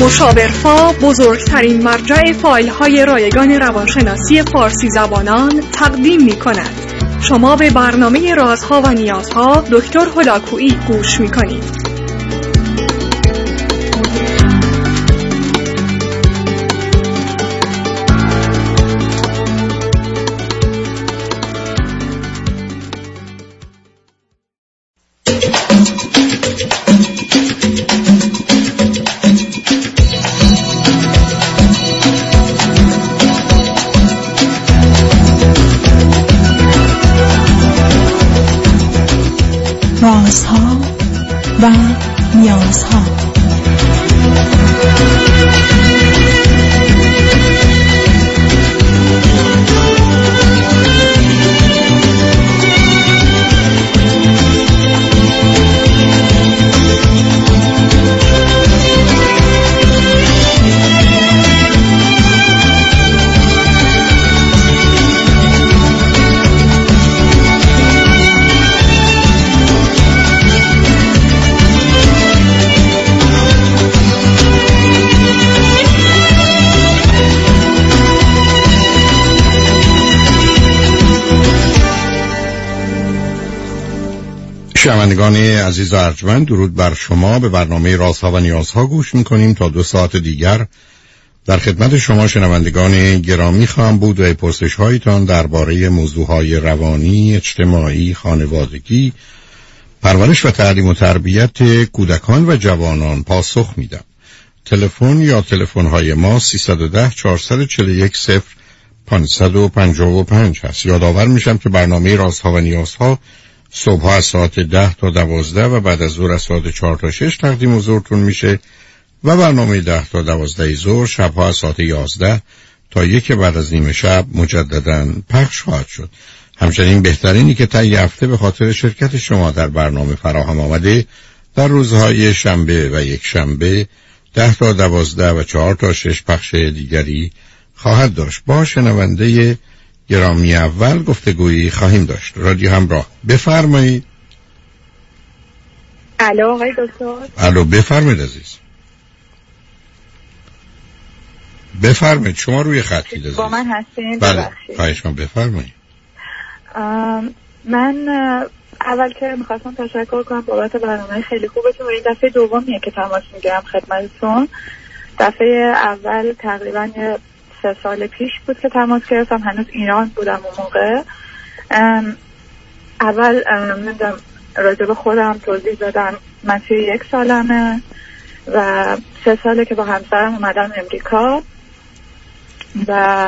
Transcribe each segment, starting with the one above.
مشاورفا بزرگترین مرجع فایل‌های رایگان روانشناسی فارسی زبانان تقدیم می‌کند. شما به برنامه رازها و نیازها دکتر هلاکویی گوش می‌کنید. رازها و نیازها. شنوندگان عزیز و ارجمند، درود بر شما. به برنامه رازها و نیازها گوش میکنیم. تا 2 ساعت دیگر در خدمت شما شنوندگان گرامی خواهم بود و پرسش هایتان درباره موضوعهای روانی، اجتماعی، خانوادگی، پرورش و تعلیم و تربیت کودکان و جوانان پاسخ میدم. تلفن یا تلفن های ما 310 441 0555 هست. یادآور میشم که برنامه رازها و نیازها صبح از ساعت 10 تا 12 و بعد از ظهر از ساعت 4 تا 6 تقدیم حضورتون میشه و برنامه 10 تا 12 ظهر شبها از ساعت 11 تا 1 بعد از نیم شب مجدداً پخش خواهد شد. همچنین بهترینی که طی هفته به خاطر شرکت شما در برنامه فراهم آمده در روزهای شنبه و یک شنبه 10 تا 12 و 4 تا 6 پخش دیگری خواهد داشت. با شنونده گرامی اول گفتگویی خواهیم داشت. رادیو همراه، بفرمایید. الو آقای دکتر. الو بفرمایید عزیز. بفرمایید، شما روی خطید عزیز. با من هستین؟ بله خواهش می‌کنم بفرمایید. من اول که می‌خواستم تشکر کنم بابت برنامه خیلی خوبتون و این دفعه دومیه که تماس میگیرم خدمتتون. دفعه اول تقریباً 3 سال پیش بود که تماس گرفتم، هنوز ایران بودم اون موقع. اول من راجع به خودم توضیح دادم. من 31 سالمه و 3 ساله که با همسرم اومدم امریکا و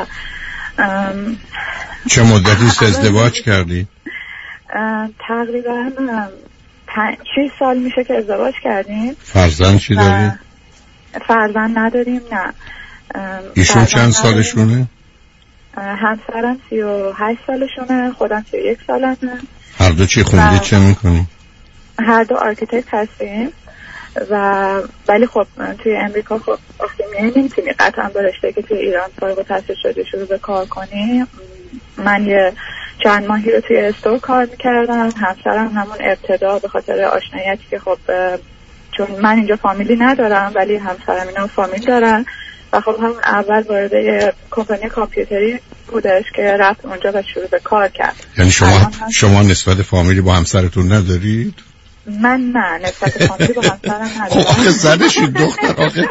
چه مدتی ازدواج کردی؟ تقریبا 6 سال میشه که ازدواج کردیم. فرزند چی داری؟ فرزند نداریم، نه. ایشون چند سالشونه؟ همسرم 38 سالشونه، خودم 31 سالمه. هر دو چی خوندی، چه میکنی؟ هر دو آرکیتکت هستیم ولی خب توی امریکا خب وقتی نمیتونی قطعا به رشته که توی ایران فارغ التحصیل شدی شروع به کار کنی. من یه چند ماهی رو توی استور کار میکردم، همسرم همون ابتدا به خاطر آشناییتی که خب چون من اینجا فامیلی ندارم ولی همسرم اینا فامیل دارن و خب همون اول وارد یه کمپانی کامپیوتری بودش که رفت اونجا و شروع به کار کرد. یعنی شما نسبت فامیلی با همسرتون ندارید؟ من نه، نسبت فامیلی با همسرم ندارم. آخه زنشی دختر، آخه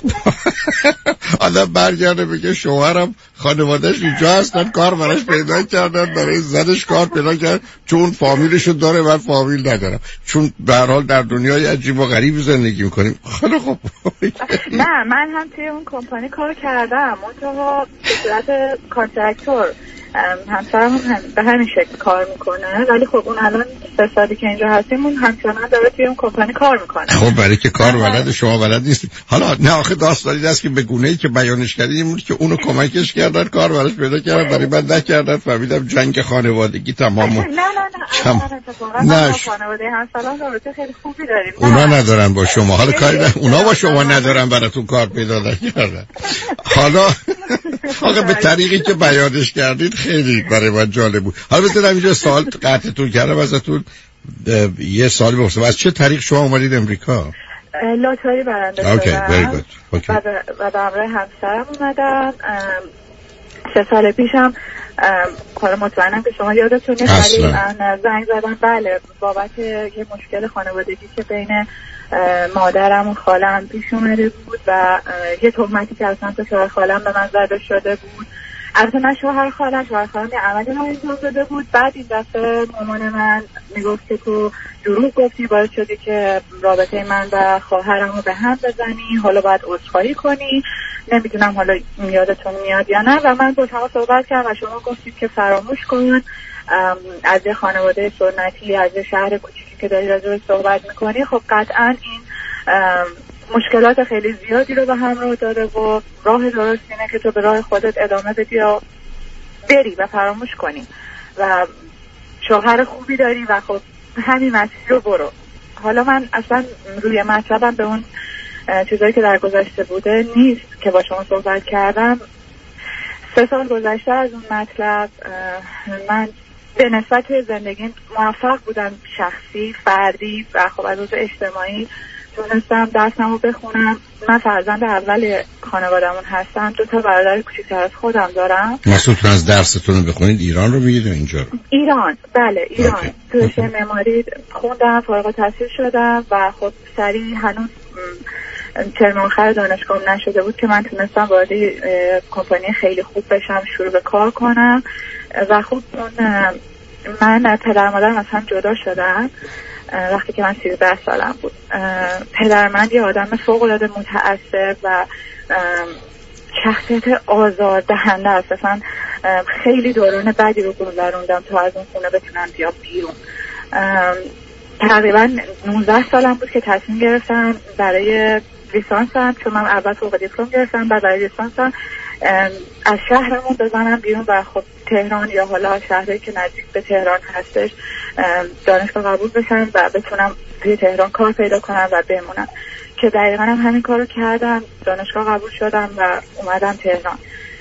آدم برگرده بگه شوهرم خانوادهش اینجا هستن، کار براش پیدا کردن، برای زنش کار پیدا کرد چون فامیلشو داره من فامیل ندارم، چون به هر حال در دنیای عجیب و غریب زندگی میکنیم. خیلی خوب. نه من هم توی اون کمپانی کار کردم، منتها به صورت کانترکتور. همسرم هم به همین شکل کار میکنه ولی خب اون الان 3 سالی که اینجا هستیم اون همچنان داره توی اون کمپانی کار میکنه. خب برای که کار بلد شما بلد نیستید. حالا نه آخه داستانی است که به گونه‌ای که بیانش کردید بود که اونو کمکش کردن، کار براش پیدا کردن، برای من نکردن. فهمیدم جنگ خانوادگی تمام. نه خانواده همسرم رابطه خیلی خوبی داریم. اونا ندارن با شما. حالا کاری نه اونا با شما ندارن براتون کار پیدا نکردن. حالا آخه به طریقی که بیانش کردید خیلی برای من جالب بود. حالا بذارم اینجا سوال قطعتون کردم ازتون، یه سوالی بپرسم. از چه طریق شما اومدید امریکا؟ لاتاری برنده شدم و به همراه همسرم اومدم. 3 سال پیشم حالا مطمئنم که شما یادتونه ولی من زنگ زدم بله بابت یه مشکل خانوادگی که بین مادرم و خالم پیش اومده بود و یه تهمتی که از سمت شوهر خالم به من زده شده بود. البته نه شوهر خالم یه عملی رو انجام داده بود. بعد این دفعه مامان من میگفت که تو دروغ گفتی باعث شدی که رابطه من و خواهرم رو به هم بزنی، حالا باید عذرخواهی کنی. نمیدونم حالا یادتون میاد یا نه. و من با شما صحبت کردم و شما گفتید که فراموش کن، از یه خانواده سنتی، از یه شهر کوچیکی که داری راجعش صحبت میکنی. خب قطعا این مشکلات خیلی زیادی رو به همراه داره و راه درست اینه که تو به راه خودت ادامه بدی و بری و فراموش کنی و شوهر خوبی داری و خب همین مسیر رو برو. حالا من اصلا روی مطلبم به اون چیزایی که در گذشته بوده نیست که با شما صحبت کردم. 3 سال گذشته از اون مطلب من به نسبت زندگی موفق بودم، شخصی، فردی و خب از لحاظ اجتماعی تونستم درسمو بخونم. من فرزند اول خانوادمون هستم. 2 تا برادر کوچیک‌تر از خودم دارم. مسئولتون از درستون رو بخونید ایران رو میگید و اینجا رو؟ ایران، بله ایران. تو رشته معماری خوندم، فارغ التحصیل شدم و خب سریع هنوز ترم آخر دانشگاه نشده بود که من تونستم وارد کمپانی خیلی خوب بشم، شروع به کار کنم و خب من پدر مادرم از هم جدا شدن وقتی که من 13 سالم بود. پدر من یه آدم فوق‌العاده متعصب و شخصیت آزار دهنده است. اصلا خیلی دوران بعدی رو گذروندم تا از اون خونه بتونم بیام بیرون. تقریبا 19 سالم بود که تصمیم گرفتم برای لیسانسم، چون من اول فوق دیپلم گرفتم بعد برای لیسانسم از شهرمون بزنم بیرون و خب تهران یا حالا شهری که نزدیک به تهران هستش دانشگاه قبول بشم و بتونم توی تهران کار پیدا کنم و بمونم، که دقیقا هم همین کارو کردم. دانشگاه قبول شدم و اومدم تهران.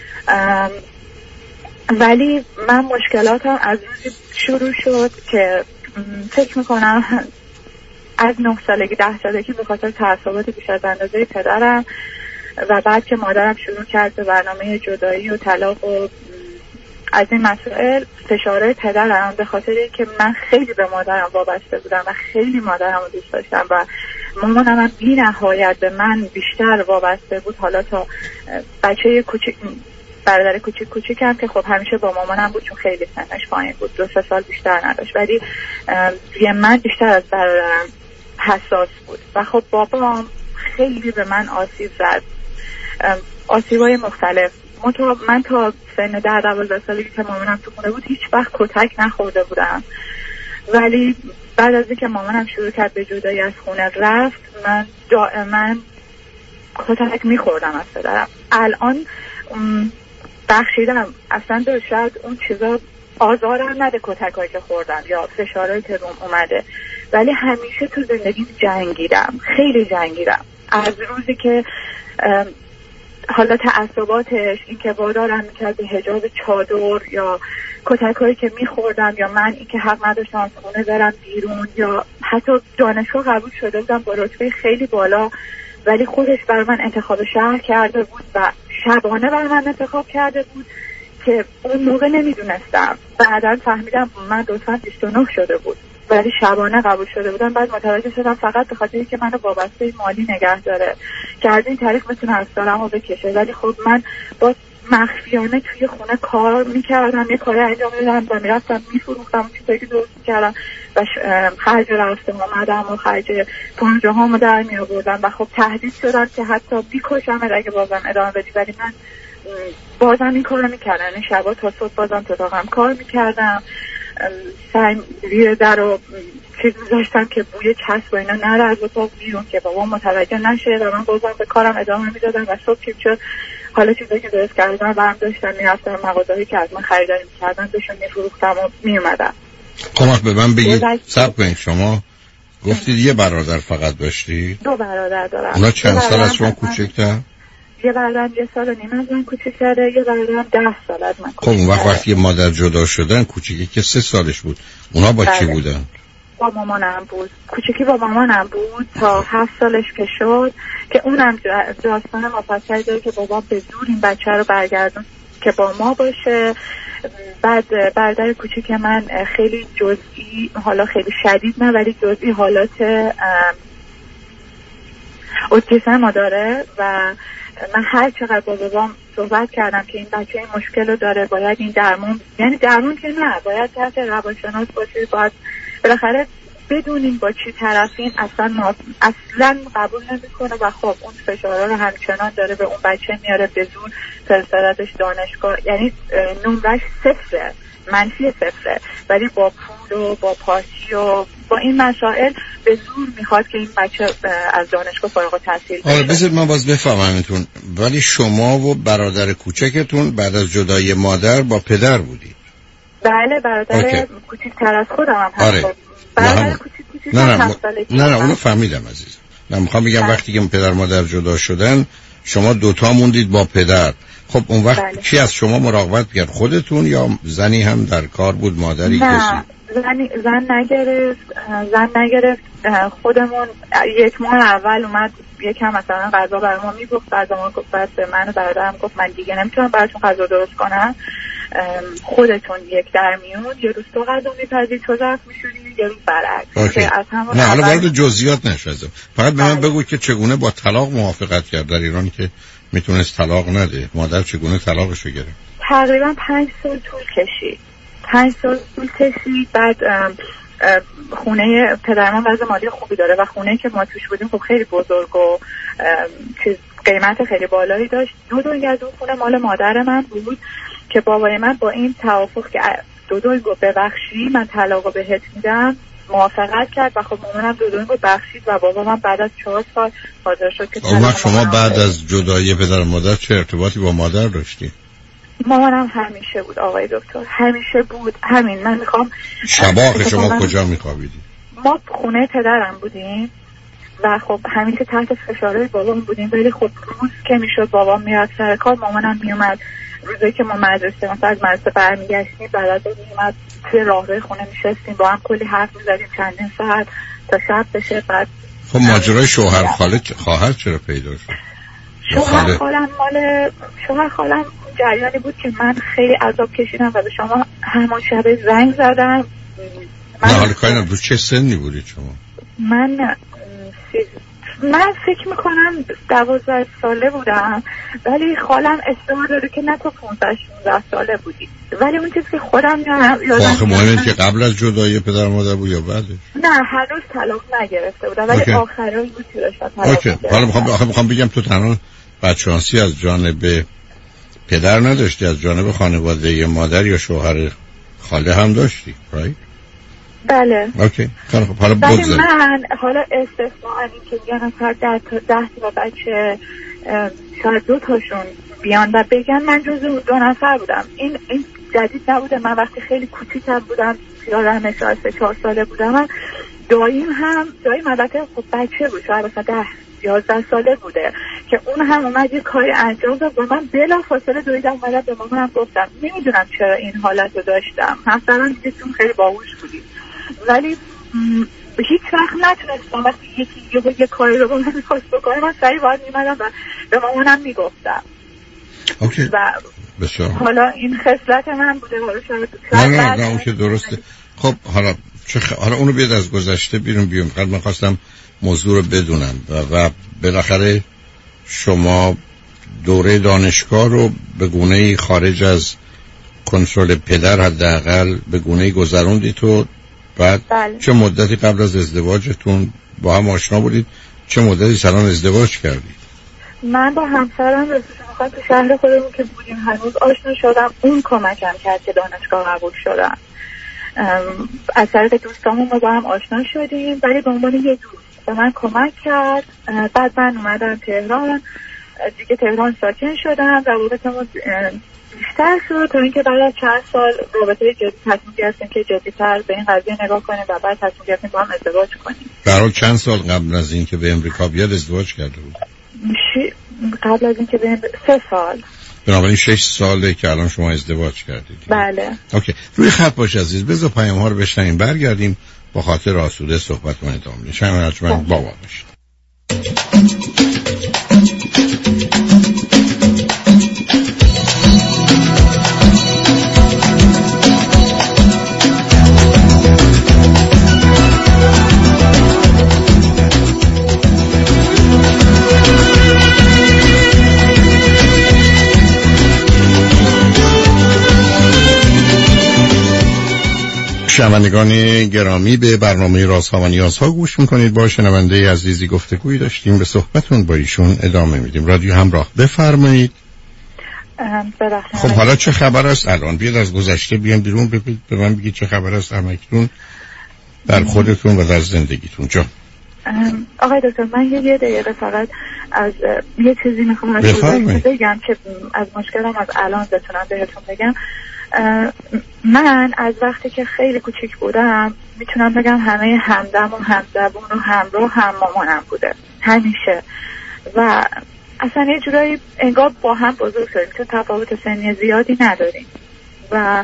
ولی من مشکلاتم از روزی شروع شد که فکر میکنم از 9 سالگی 10 سالگی به خاطر تعصبات بیش از اندازه پدرم و بعد که مادرم شروع کرد به برنامه جدایی و طلاق و از این مسائل، فشارهای پدرم به خاطر اینکه من خیلی به مادرم وابسته بودم و خیلی مادرم رو دوست داشتم و مامانم هم بی نهایت به من بیشتر وابسته بود. حالا تا بچه کوچیک، برادر کوچیکم که خب همیشه با مامانم بود چون خیلی سنش پایین بود، 2-3 سال بیشتر نداشت، ولی من بیشتر از برادرم حساس بود و خب بابام خیلی به من آسیب زد، آسیبای مختلف. من تا سن 10-12 سالگی که مامانم تو خونه بود هیچ وقت کتک نخورده بودم، ولی بعد از اینکه مامانم شروع کرد به جدایی از خونه رفت من دائما کتک میخوردم از پدرم. الان بخشیدم، اصلا شاید اون چیزا آزارم نده کتکایی که خوردم یا فشارهایی که روم اومده، ولی همیشه تو زندگی جنگیدم، خیلی جنگیدم. از روزی که حالا تعصباتش این که وادارم میکرد به حجاب چادر یا کتکایی که میخوردم یا من این که حق نداشتم از خونه برم بیرون یا حتی دانشگاه قبول شده بودم با رتبه خیلی بالا ولی خودش برای من انتخاب شهر کرده بود و شبانه برای من انتخاب کرده بود که اون موقع نمیدونستم. بعدا فهمیدم من دوستان 29 شده بود ولی شبانه قبول شده بودم. بعد متوجه شدم فقط به خاطر اینکه منو وابسته مالی نگه داره که از این طریق بتونه اسرارمو بکشه. ولی خب من با مخفیانه توی خونه کار میکردم، یه کاری انجام میدادم و میرفتم میفروختم چیزایی که درست میکردم و خرج رفتم آمدم و خرج پروژه هامو در میآوردم و خب تهدید شدم که حتی بیکشم اگه بازم ادامه بدی. ولی من بازم این کارو میکردم، این شبا تا صبح بازم تو اتاقم کار میکردم، زیر در رو چیز میذاشتم که بوی چسب و اینا نره از اتاق بیرون که بابا متوجه نشه و من بازم به کارم ادامه میدادم و صبح چیز شد حالا چیزایی که درست کردم برم داشتم میرفتم مغازه‌ای که از من خریداری میکردن بهشون میفروختم و میومدم. خب به من بگید صبر کنید، شما گفتید یه برادر فقط داشتی؟ 2 برادر دارم. اونا چند سال از شما کوچکتر؟ یه برادرم 1 سال و نیم از من کوچکتره، یه برادرم 10 سال از من کوچکتره. خب اون وقتی مادر جدا شدن کوچیکی که 3 سالش بود اونا با کی بودن؟ با مامانم بود، کوچکی با مامانم بود تا 7 سالش که شد که اونم داستان مفصلی داره که بابا به زور این بچه رو برگردون که با ما باشه. بعد برادر کوچیک من خیلی جزئی، حالا خیلی شدید نه ولی جزئی حالات اوتیسم داره و من هر چقدر با بابام صحبت کردم که این بچه این مشکل رو داره، باید این درمون، یعنی درمون که نه، باید تحت روانشناس باشه، باید بالاخره بدونیم با چی طرفین، اصلا قبول نمیکنه و خب اون فشارها رو همچنان داره به اون بچه میاره، به زور فرستادش دانشگاه، یعنی نمرش 0، منفی 0، ولی با پول و با پارتی و با این مسائل به زور میخواد که این بچه از دانشگاه فارغ التحصیل بشه. بذارید من باز بفهممتون، ولی شما و برادر کوچکتون بعد از جدایی مادر با پدر بودید؟ بله، برادر کوچیک‌تر از خودم هم هست. آره. برادر کوچیک نه اونو فهمیدم عزیزم. من میخوام بگم وقتی که پدر مادر جدا شدن شما دوتا موندید با پدر، خب اون وقت کی از شما مراقبت کرد؟ خودتون یا زنی هم در کار بود، مادری کسی؟ نه زن نگرفت. خودمون 1 ماه اول اومد یکم مثلا غذا برای ما میگفت، بعد ما گفت، بعد من و برادرم گفت من دیگه نمیتونم براتون غذا درست کنم، خودتون یک در میون، یه روز تو غذا میپزید تو ظرف میشوری، یه روز برعکس. نه حالا وارد جزئیات نشدم، فقط به من بگو که چگونه با طلاق موافقت کرد در ایران که میتونست طلاق نده؟ مادر چگونه طلاقش رو گرفت؟ تقریبا 5 سال طول کشید. بعد خونه پدرم وضع مالی خوبی داره و خونه که ما توش بودیم خب خیلی بزرگ و قیمت خیلی بالایی داشت. 2 از اون خونه مال مادر من بود که بابای من با این توافق که 2 گفت ببخشی من طلاقو بهت میدم موافقت کرد و خب مامانم 2 گفت بخشید و بابا من بعد از 4 سال حاضر شد که طلاق. شما بعد از جدایی پدر و مادر چه ارتباطی با مادر داشتی؟ مامانم همیشه بود آقای دکتر، همیشه بود. همین من میخوام شبا شما کجا میخوابیدی؟ ما خونه پدرم بودیم و خب همیشه تحت فشارهای بابام بودیم، ولی خب روز که میشد بابام میرفت سر کار، مامانم میومد. روزی که ما مدرسه مثلا از مدرسه برمیگشتیم برادر میومد توی راهروی خونه میشستیم با هم کلی حرف میزدیم چندین ساعت تا شب بشه. بعد خب ماجرای شوهر خواهر چرا پیدا شد؟ شوهر خالم جریانی بود که من خیلی عذاب کشیدم و به شما همون شب زنگ زدم. نه حالا کاری تو چه سنی بودید شما؟ من فکر میکنم 12 ساله بودم، ولی خالم اشتباه داره که نه تا 15-16 ساله بودی، ولی اون چیزی که خودم یادم آخه مهمه که قبل از جدایی پدر مادر بود یا بعدش؟ نه هنوز طلاق نگرفته بودم، ولی آخرایی بود که داشتم طلاق. حالا میخوام بگم تو تنها بچه‌شانسی از جانب پدر نداشتی، از جانب خانواده مادر یا شوهر خاله هم داشتی، رایت؟ بله. اوکی. حالا ولی من حالا استثناء این که میگن هر 10 تا بچه شاید 2 تاشون بیان و بگن من جزو 2 نفر بودم. این جدید نبوده. من وقتی خیلی کوچیکم بودم، یادم 4 ساله بودم، من داییم البته خب بچه بود، شاید مثلا 11 ساله بوده که اون هم اومد یه کاری انجام داد و من بلا فاصله دویدم اومدم به مامانم گفتم نمیدونم چرا این حالت رو داشتم، همسرم دیگه چون خیلی باهوش بودی، ولی هیچ وقت نتونستم وقتی یکی یه کاری رو با من میخواست بکنه من سریع باید میمدم و به مامانم میگفتم. اوکی. و بسیار. حالا این خصلت من بوده. حالا نه اون که درسته. خب حالا اونو بیاد از گذشته بیرون من خواستم موضوع رو بدونم و بالاخره شما دوره دانشگاه رو به گونه‌ای خارج از کنترل پدر حداقل به گونه‌ای گذروندید تو بعد بله. چه مدتی قبل از ازدواجتون با هم آشنا بودید؟ چه مدتی سالان ازدواج کردید؟ من با همسرم تو شهر خودمون که بودیم هنوز آشنا شدم. اون کمکم کرد که دانشگاه قبول شدم. از طریق دوستامون ما با هم آشنا شدیم، ولی به عنوان یه دوست به من کمک کرد. بعد من اومدم تهران، دیگه تهران ساکن شدم، روابطمون بیشتر شد تا اینکه بعد از چند سال رابطه جدی تصمیم گرفتیم که جدی‌تر به این قضیه نگاه کنیم و بعد تصمیم گرفتیم با هم ازدواج کنیم. برای چند سال قبل از اینکه به امریکا بیاد ازدواج کرده بود؟ قبل از اینکه به 3 سال. بنابراین 6 ساله که الان شما ازدواج کردید. بله. اوکی. روی خط باش عزیز، بذار پیام‌ها رو بشنویم برگردیم با خاطر آسوده صحبت من ادامه میدیم. شما ارجمند بابا باشید. شنوندگان گرامی، به برنامه رازها و نیازها گوش میکنید. با شنونده عزیزی گفتگویی داشتیم، به صحبتون با ایشون ادامه میدیم. رادیو همراه، بفرمایید. خب حالا چه خبر است الان؟ بیاد از گذشته بیان بیرون، به من بگید چه خبر است همکنون در خودتون و در زندگیتون. جا آقای دکتر، من یه دقیقه فقط از یه چیزی میخوام از بگم که از مشکلم از الان بتونم بهتون بگم. من از وقتی که خیلی کوچیک بودم میتونم بگم همه همدم و همزبون و همراه هم مامانم بوده همیشه، و اصلا یه جورایی انگار با هم بزرگ شدیم، چون تفاوت سنی زیادی نداریم و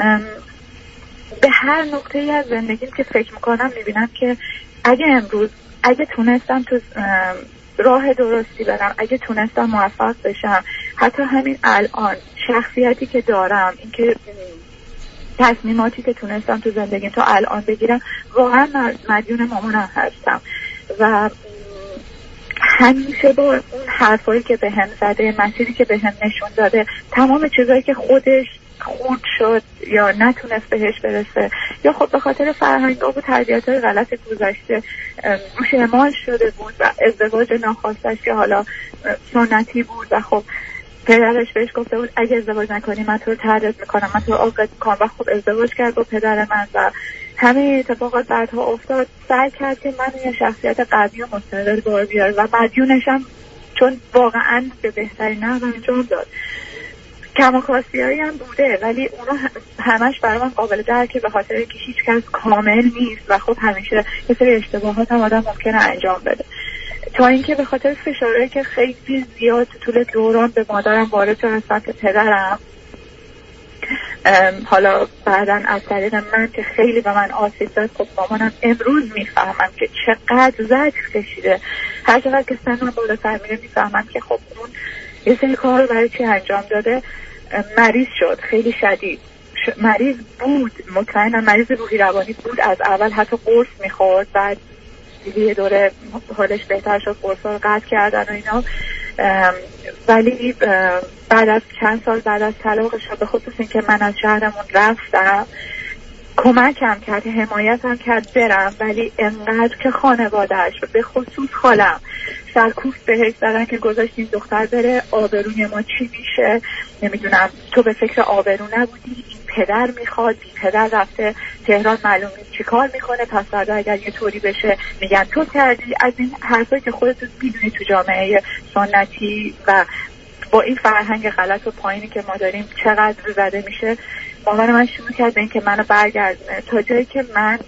به هر نقطه ای از زندگیم که فکر میکنم میبینم که اگه تونستم تو راه درستی برم، اگه تونستم موفق بشم، حتی همین الان شخصیتی که دارم، اینکه تصمیماتی که تونستم تو زندگیم تا الان بگیرم، واقعا مدیون مامانم هستم و همیشه با اون حرفایی که به هم زده، مسیری که به هم نشون داده، تمام چیزایی که خودش خورد شد یا نتونست بهش برسه یا خب به خاطر فرهنگ‌ها و تربیت‌های غلط گذشته روش اعمال شده بود و ازدواج ناخواستش که حالا سنتی بود و خب پدرش بهش گفته بود اگه ازدواج نکنی من تو رو طردت میکنم، من تو رو عاقلت میکنم، و خب ازدواج کرد با پدر من و همه اتفاقات بعدها افتاد. سعی کرد که من یه شخصیت قوی و مستقل بار بیاره و مدیونشم، چون واقعا به بهترین نحو انجام داد. کماکاسی‌هایی هم بوده ولی اونا همش برای من قابل درکه، به خاطر اینکه هیچ کس کامل نیست و خب همیشه یه سری اشتباهات هم آدم ممکنه انجام بده، تا اینکه به خاطر فشارهایی که خیلی زیاد طول دوران به مادرم وارد شد از سمت پدرم، حالا بعدن از طریق من که خیلی به من آسیب داد. خب مامانم امروز میفهمم که چقدر زجر کشیده، هر چقدر که سنم بالاتر میره میفهمم که خب اون یه سری کار رو برای چی انجام داده. مریض شد، خیلی شدید مریض بود، مطمئنم مریض روحی روانی بود از اول، حتی قرص میخورد، بعد یه دوره حالش بهتر شد، قرصا رو قطع کردن و اینا، ولی بعد از چند سال بعد از طلاقش، به خصوص این که من از شهرمون رفتم، کمکم کرد، حمایتم کرد برم، ولی انقدر که خانواده‌اش به خصوص خالم سرکوفت بهش زدن که گذاشتیم دختر بره، آبروی ما چی میشه، نمیدونم تو به فکر آبرو نبودی، این پدر میخواد، این پدر رفته تهران معلوم نیست چی کار میکنه، پس فردا اگر یه طوری بشه میگن تو کردی. از این حرفایی که خودتون میدونی تو جامعه سنتی و با این فرهنگ غلط و پایینی که ما داریم چقدر زده میشه. مامان من شروع کرد به این که منو برگردونه، تا جایی که من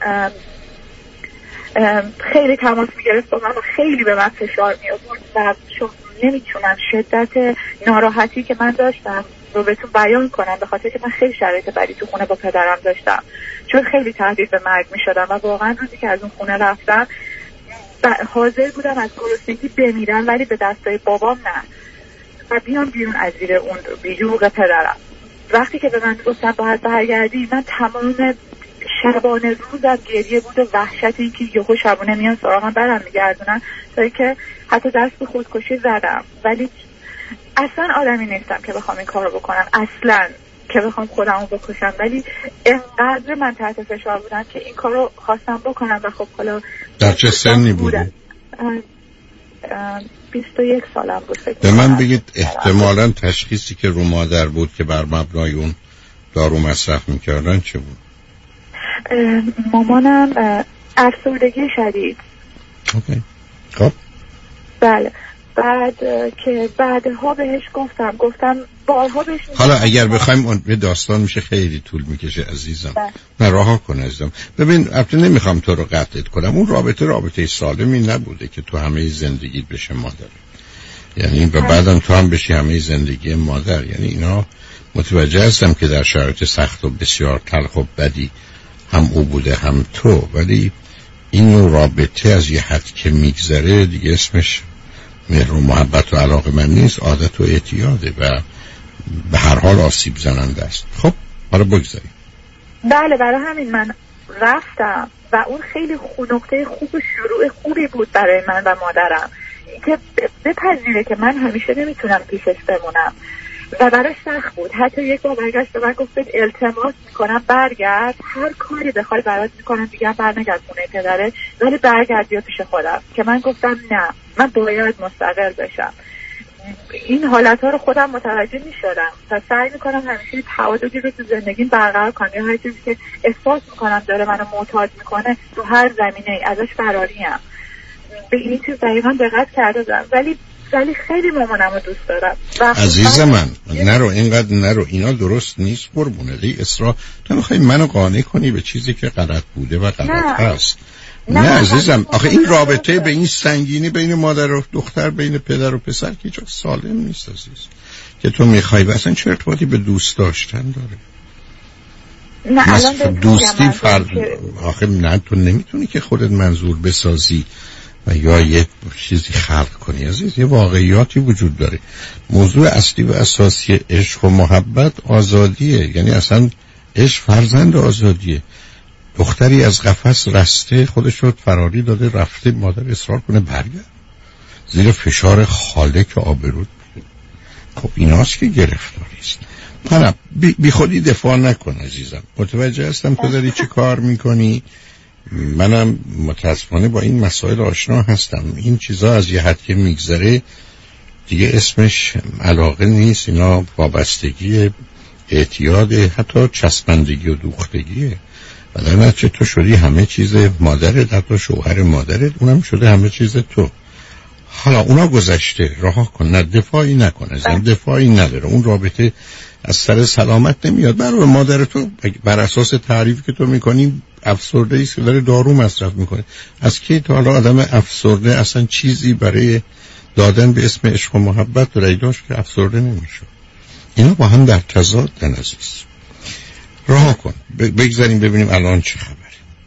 خیلی تماس میگرفت با من و خیلی به من فشار می آورد و نمیتونم شدت ناراحتی که من داشتم رو بهتون بیان کنم، به خاطر که من خیلی شرایط بدی تو خونه با پدرم داشتم، چون خیلی تهدید به مرگ میشدم و واقعا روزی که از اون خونه رفتم حاضر بودم از گرسنگی بمیرم، ولی به دستای بابام نه و بیام بیرون از زیر اون بیوق پدرم. وقتی که به من گفتن باید برگردی، من تمام شبانه روزم گریه بود و وحشت این که یهو شبانه میان سراغم برم میگردونن، تا اینکه حتی دست به خودکشی زدم. ولی اصلا آدمی نیستم که بخوام این کارو بکنم، اصلا که بخوام خودمو بکشم، ولی انقدر من تحت فشار بودم که این کارو خواستم بکنم. و خب حالا در چه سنی بودی؟ 21 سالم بود. به من بگید احتمالاً تشخیصی که رو مادر بود که بر مبنای اون دارو مصرف میکردن چه بود؟ مامانم افسردگی شدید. اوکی. خب بله. بعد که بعدها بهش گفتم بارها بهش حالا اگر بخوایم اون داستان میشه خیلی طول میکشه عزیزم. نه رها کن عزیزم. ببین البته نمیخوام تو رو قطعت کنم، اون رابطه سالمی نبوده که تو همه زندگیت بشه مادر، یعنی و بعدم تو هم بشی همه زندگی مادر. یعنی اینا متوجه هستم که در شرایط سخت و بسیار تلخ و بدی هم او بوده هم تو، ولی این نوع رابطه از یه حد که میگذره دیگه اسمش مهر و محبت و علاقه من نیست، عادت و اعتیاده و به هر حال آسیب زننده است. خب حالا بگذاریم. بله برای همین من رفتم و اون خیلی نقطه خوب شروع خوبی بود برای من و مادرم که بپذیره که من همیشه نمیتونم پیشش بمونم و براش سخت بود. حتی یک بار برگشت به من گفت التماس میکنم برگرد، هر کاری بخوای برات میکنم، دیگه برنگرد خونه پدرت ولی برگرد بیا پیش خودم. که من گفتم نه، من باید مستقل بشم. این حالت ها رو خودم متوجه میشدم و سعی میکنم همیشه تعادلی رو تو زندگیم برقرار کنم. هر چیزی که احساس میکنم داره منو معتاد میکنه تو هر زمینه ازش فراریم. به این چیز دقیقا دقت کردم ولی خیلی مامانم رو دوست دارم. عزیز من نرو اینقدر نرو، اینا درست نیست قربونه. اصرار تو میخوای منو قانع کنی به چیزی که غلط بوده و غلط هست. نه عزیزم، آخه این رابطه به این سنگینی بین مادر و دختر، بین پدر و پسر که هیچ سالم نیست عزیز که تو میخوای. و اصلا چه ارتباطی به دوست داشتن داره؟ نه الان دوستی آخه نه، تو نمیتونی که خودت منظور بسازی و یا یه چیزی خلق کنی عزیز. یه واقعیاتی وجود داره. موضوع اصلی و اساسی عشق و محبت آزادیه. یعنی اصلا عشق فرزند آزادیه. دختری از قفس رسته، خودش رو فراری داده، رفته، مادر اصرار کنه برگرد زیر فشار خالق آبرود. خب ایناست که گرفتاری است. منم بی خودی دفاع نکن عزیزم، متوجه هستم تو داری چی کار میکنی. منم متاسفانه با این مسائل آشنا هستم. این چیزا از یه حد که میگذره دیگه اسمش علاقه نیست، اینا وابستگی، اعتیاد، حتی چسبندگی و دوختگیه. و در نتیجه تو شدی همه چیز مادرت، حتی شوهر مادرت اونم شده همه چیز تو. حالا اونا گذشته، رها کن، نه دفاعی نکن ازم، دفاعی نداره. اون رابطه از سر سلامت نمیاد. برای مادر تو بر اساس تعریفی که تو میکنی افسرده ایست که داره دارو مصرف میکنه. از کی تا حالا آدم افسرده اصلا چیزی برای دادن به اسم عشق و محبت داره داشت که افسرده نمیشه؟ اینا با هم در تضادن عزیز. رها کن، بگذاریم ببینیم الان چه خبره.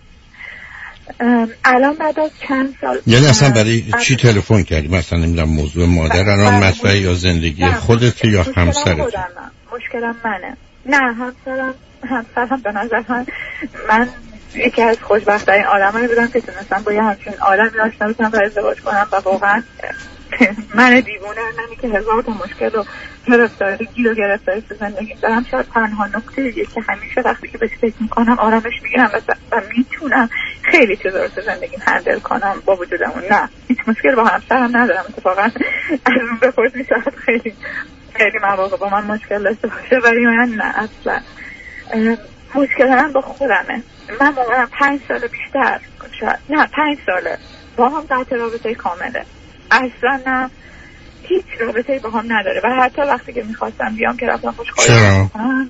الان بعد از چند سال یعنی اصلا برای چی تلفن کردی؟ مثلا نمیدونم موضوع مادر الان مطرحه یا زندگی خودت یا همسرت؟ مشکلم منه. نه همسرم به نظر من یکی از خوشبخت‌ترین آدمایی بودم که تونستم با یه همچین آدمی آشنا بشم و ازدواج کنم و واقعا من دیوونه نمی که هزار تا مشکل و گیر و گرفتاری تو زندگی دارم. شاید تنها نکته که همیشه وقتی که بهش فکر میکنم آرامش میگیرم و میتونم خیلی چیزا رو تو زندگیم هندل کنم با وجود اون. نه هیچ مشکل با همسرم ندارم. اتفاقا از اون بپرسی شاید خیلی مواقع با من مشکل داشته باشه ولی من نه اصلا. مشکل من با خودمه. من موقعا 5 سال بیشتر شاید نه 5 ساله با هم قطع رابطه کامله. اصلا نه هیچ رابطه‌ای با هم نداره و حتی وقتی که میخواستم بیام که رفتم خوشخواهی کنم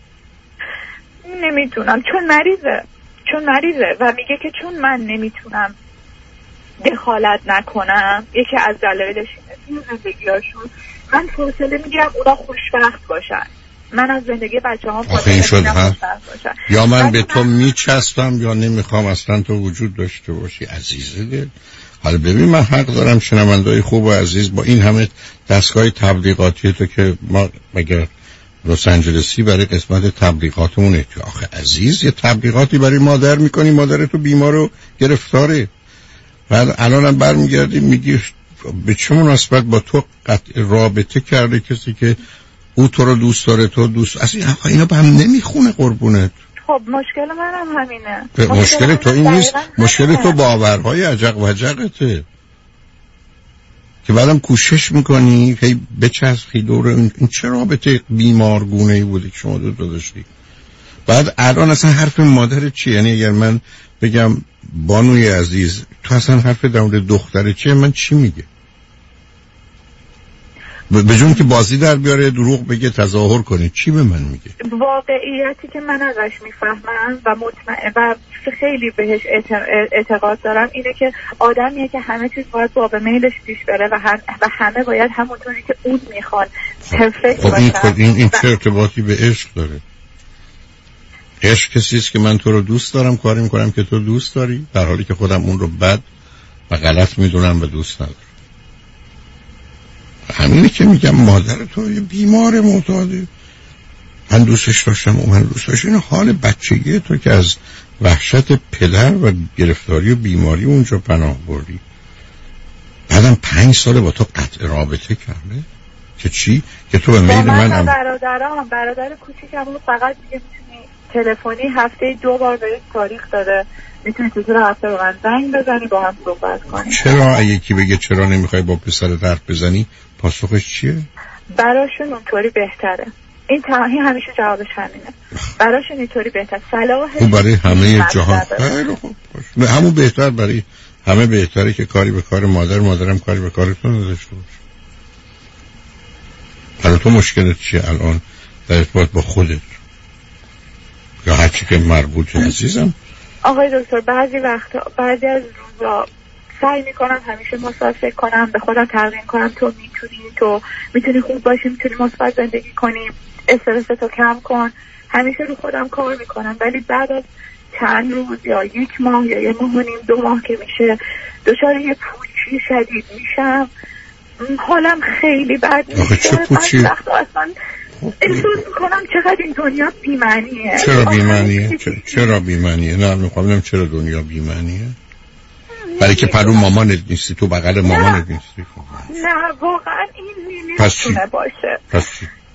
نمیتونم چون مریضه و میگه که چون من نمیتونم دخالت نکنم یکی از دلایلش اینه توی زندگی‌هاشون من فاصله میگیرم اونا خوشبخت باشن، من از زندگی بچه‌هام فاصله میگیرم یا من به تو میچسبم یا نمیخوام اصلا تو وجود داشته باشی. عزیزه دل، حالا ببین من حق دارم شنونده‌های خوب و عزیز با این همه دستگاه تبلیغاتی تو که ما مگر لس آنجلسی برای قسمت تبلیغاتمونه که آخه عزیز یه تبلیغاتی برای مادر میکنی، مادر تو بیمار و گرفتاره، بعد الانم برمیگردی میگی به چه مناسبت با تو رابطه کرده کسی که او تو رو دوست داره تو دوست. اصلا اینا با هم نمیخونه قربونت. خب مشکل منم همینه. مشکل تو این نیست، مشکل تو باورهای عجق و عجقته که بعدم کوشش میکنی هی بچسبی دور این چه رابطه بیمارگونه‌ای بوده که شما دو داشتی. بعد الان اصلا حرف مادر چیه؟ یعنی اگر من بگم بانوی عزیز تو اصلا حرف در مورد دختر چیه، من چی میگه؟ به جون که بازی در بیاره دروغ بگه تظاهر کنه، چی به من میگه؟ واقعیتی که من ازش میفهمم و مطمئن و خیلی بهش اعتقاد دارم اینه که آدمیه که همه چیز باید با به میلش پیش بره و همه باید همونطوری که اون میخواد پرفکت باشن. این چه ارتباطی به عشق داره؟ عشق کسی است که من تو رو دوست دارم، کاری میکنم که تو دوست داری، در حالی که خودم اون رو بد و غلط میدونم و دوست ندارم. همینه که میگم مادر تو یه بیمار معتاده، من دوستش داشتم و من دوست داشتم. این حال بچگی تو که از وحشت پدر و گرفتاری و بیماری اونجا پناه بردی، بعدم 5 سال با تو قطع رابطه کرده که چی؟ که تو به میل من برادر کوچیکم فقط میگه میتونی تلفنی هفته 2 بار به تاریخ داده، میتونی تو طول هفته به من زنگ بزنی با هم صحبت کنی. چرا یکی بگه چرا نمیخوای با پسرت حرف بزنی، پاسخش چیه؟ براشون اونطوری بهتره. این همیشه جوابش همینه، براشون اینطوری بهتر. صلاحش خوب برای همه جهان خیلی خوب باشه، همون بهتر برای همه بهتره که کاری به کار مادرم کاری به کارتون نداشته باشه. حالا تو مشکلت چیه الان در ارتباط با خودت یا هر چی که مربوطه عزیزم؟ آقای دکتر بعضی از روزا سعی میکنم همیشه مثبت فکر کنم، به خودم تلقین کنم تو میتونی خوب باشی، میتونی مثبت زندگی کنی، استرستو کم کن، همیشه رو خودم کار میکنم، ولی بعد از چند روز یا 1 ماه یا 1.5 ماه 2 ماه که میشه دچار یه پوچی شدید میشم، حالم خیلی بد میشه. آخه چه پوچی؟ من اصلا احساس میکنم چقدر این دنیا بی‌معنیه. چرا بی‌معنیه؟ نه میخوام چرا دنیا بی‌معنیه؟ برای که پرو مامانت نیستی، تو بغل مامانت نیستی. نه واقعا این نمیتونه باشه. پس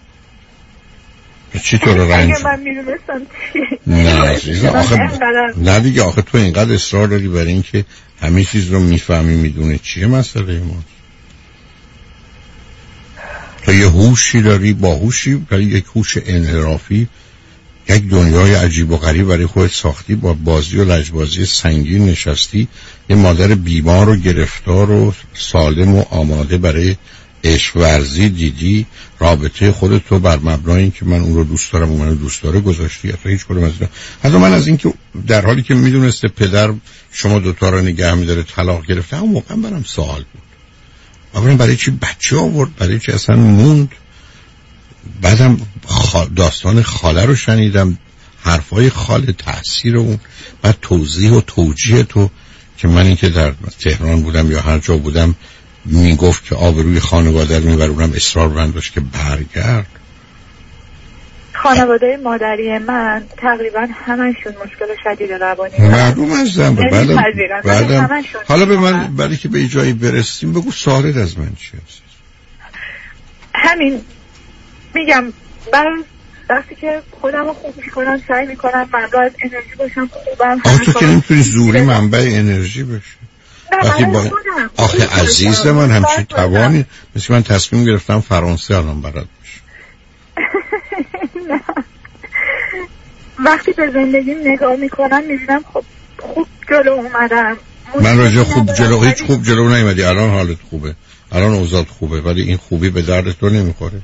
چی تو رو رنج؟ اگه من میدونستم چی؟ نه عزیزم آخه نه دیگه، آخه تو اینقدر اصرار داری برای این که همه چیز رو میفهمی میدونه چیه مسئله ما. تو یه هوشی داری، باهوشی، ولی یک هوش انحرافی، یک دنیای عجیب و غریب برای خودت ساختی، با بازی و لجبازی سنگین نشستی، یه مادر بیمار و گرفتار و سالم و آماده برای عشق ورزی دیدی، رابطه خودت رو بر مبنای این که من اون رو دوست دارم و منو دوست داره گذاشتی. اصلا هیچ کدوم از اینا. حتی من از این که در حالی که میدونسته پدر شما دوتا رو نگه میداره طلاق گرفته، همون موقع برام سوال بود اولا برای چی بچه آورد، برای چی اصلا موند. بعدم داستان خاله رو شنیدم، حرفای خاله، تأثیر اون، بعد توضیح و توجیه تو که من این که در تهران بودم یا هر جا بودم میگفت که آبروی خانواده رو میبره، اونم اصرار بند داشت که برگرد. خانواده مادری من تقریبا همشون مشکل شدید روانی معلوم ازم. بعدم حالا به من برای که به جایی برسیم بگو سارد از من چی هست. همین میگم وقتی که خودم رو خوب میکنم سعی میکنم منبع از انرژی باشم، خوبم. تو که نمیتونی زوری منبع انرژی بشه. وقتی آخه عزیز من همچین توانی، مثل من تصمیم گرفتم فرانسه الان بلد بشه. نه وقتی به زندگی نگاه میکنم میبینم خب خوب جلو اومدم. من راجع خوب جلو هیچ خوب جلو نیومدی. الان حالت خوبه، الان اوضاعت خوبه، ولی این خوبی به درد تو نمیخوره.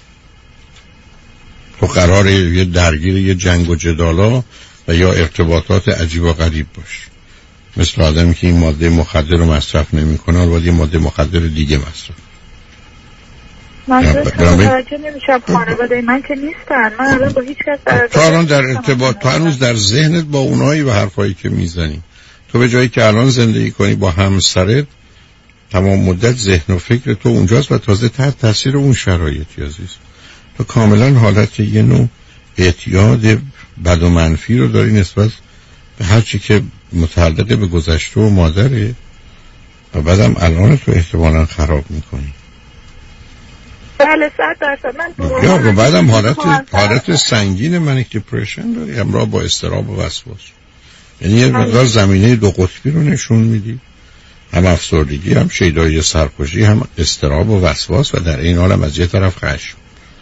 تو قراره یه درگیر یه جنگ و جدالا و یا ارتباطات عجیب و غریب باشی، مثل آدمی که این ماده مخدر رو مصرف نمی‌کنه البته یه ماده مخدر دیگه مصرف. من متوجه نمیشم خانواده من که نیستن، من الان با هیچ کس تو الان در ارتباط، تو هنوز در ذهنت با اونایی و حرفایی که میزنی، تو به جایی که الان زندگی کنی با همسرت تمام مدت ذهن و فکر تو اونجاست و تازه تحت تاثیر اون شرایطی عزیز. تو کاملا حالت یه نوع اعتیاد بد و منفی رو داری نسبت به هر چی که متعلق به گذشته و مادره و بعدم الان تو احتمالاً خراب میکنی. بله 100% من و بعدم حالت سنگین منیک دیپرشن داری همراه با اضطراب و وسواس. یعنی یه مقدار زمینه 2 قطبی رو نشون میدی، هم افسردگی، هم شیدایی سرخوشی، هم اضطراب و وسواس و در این حال هم از یه طرف خشم.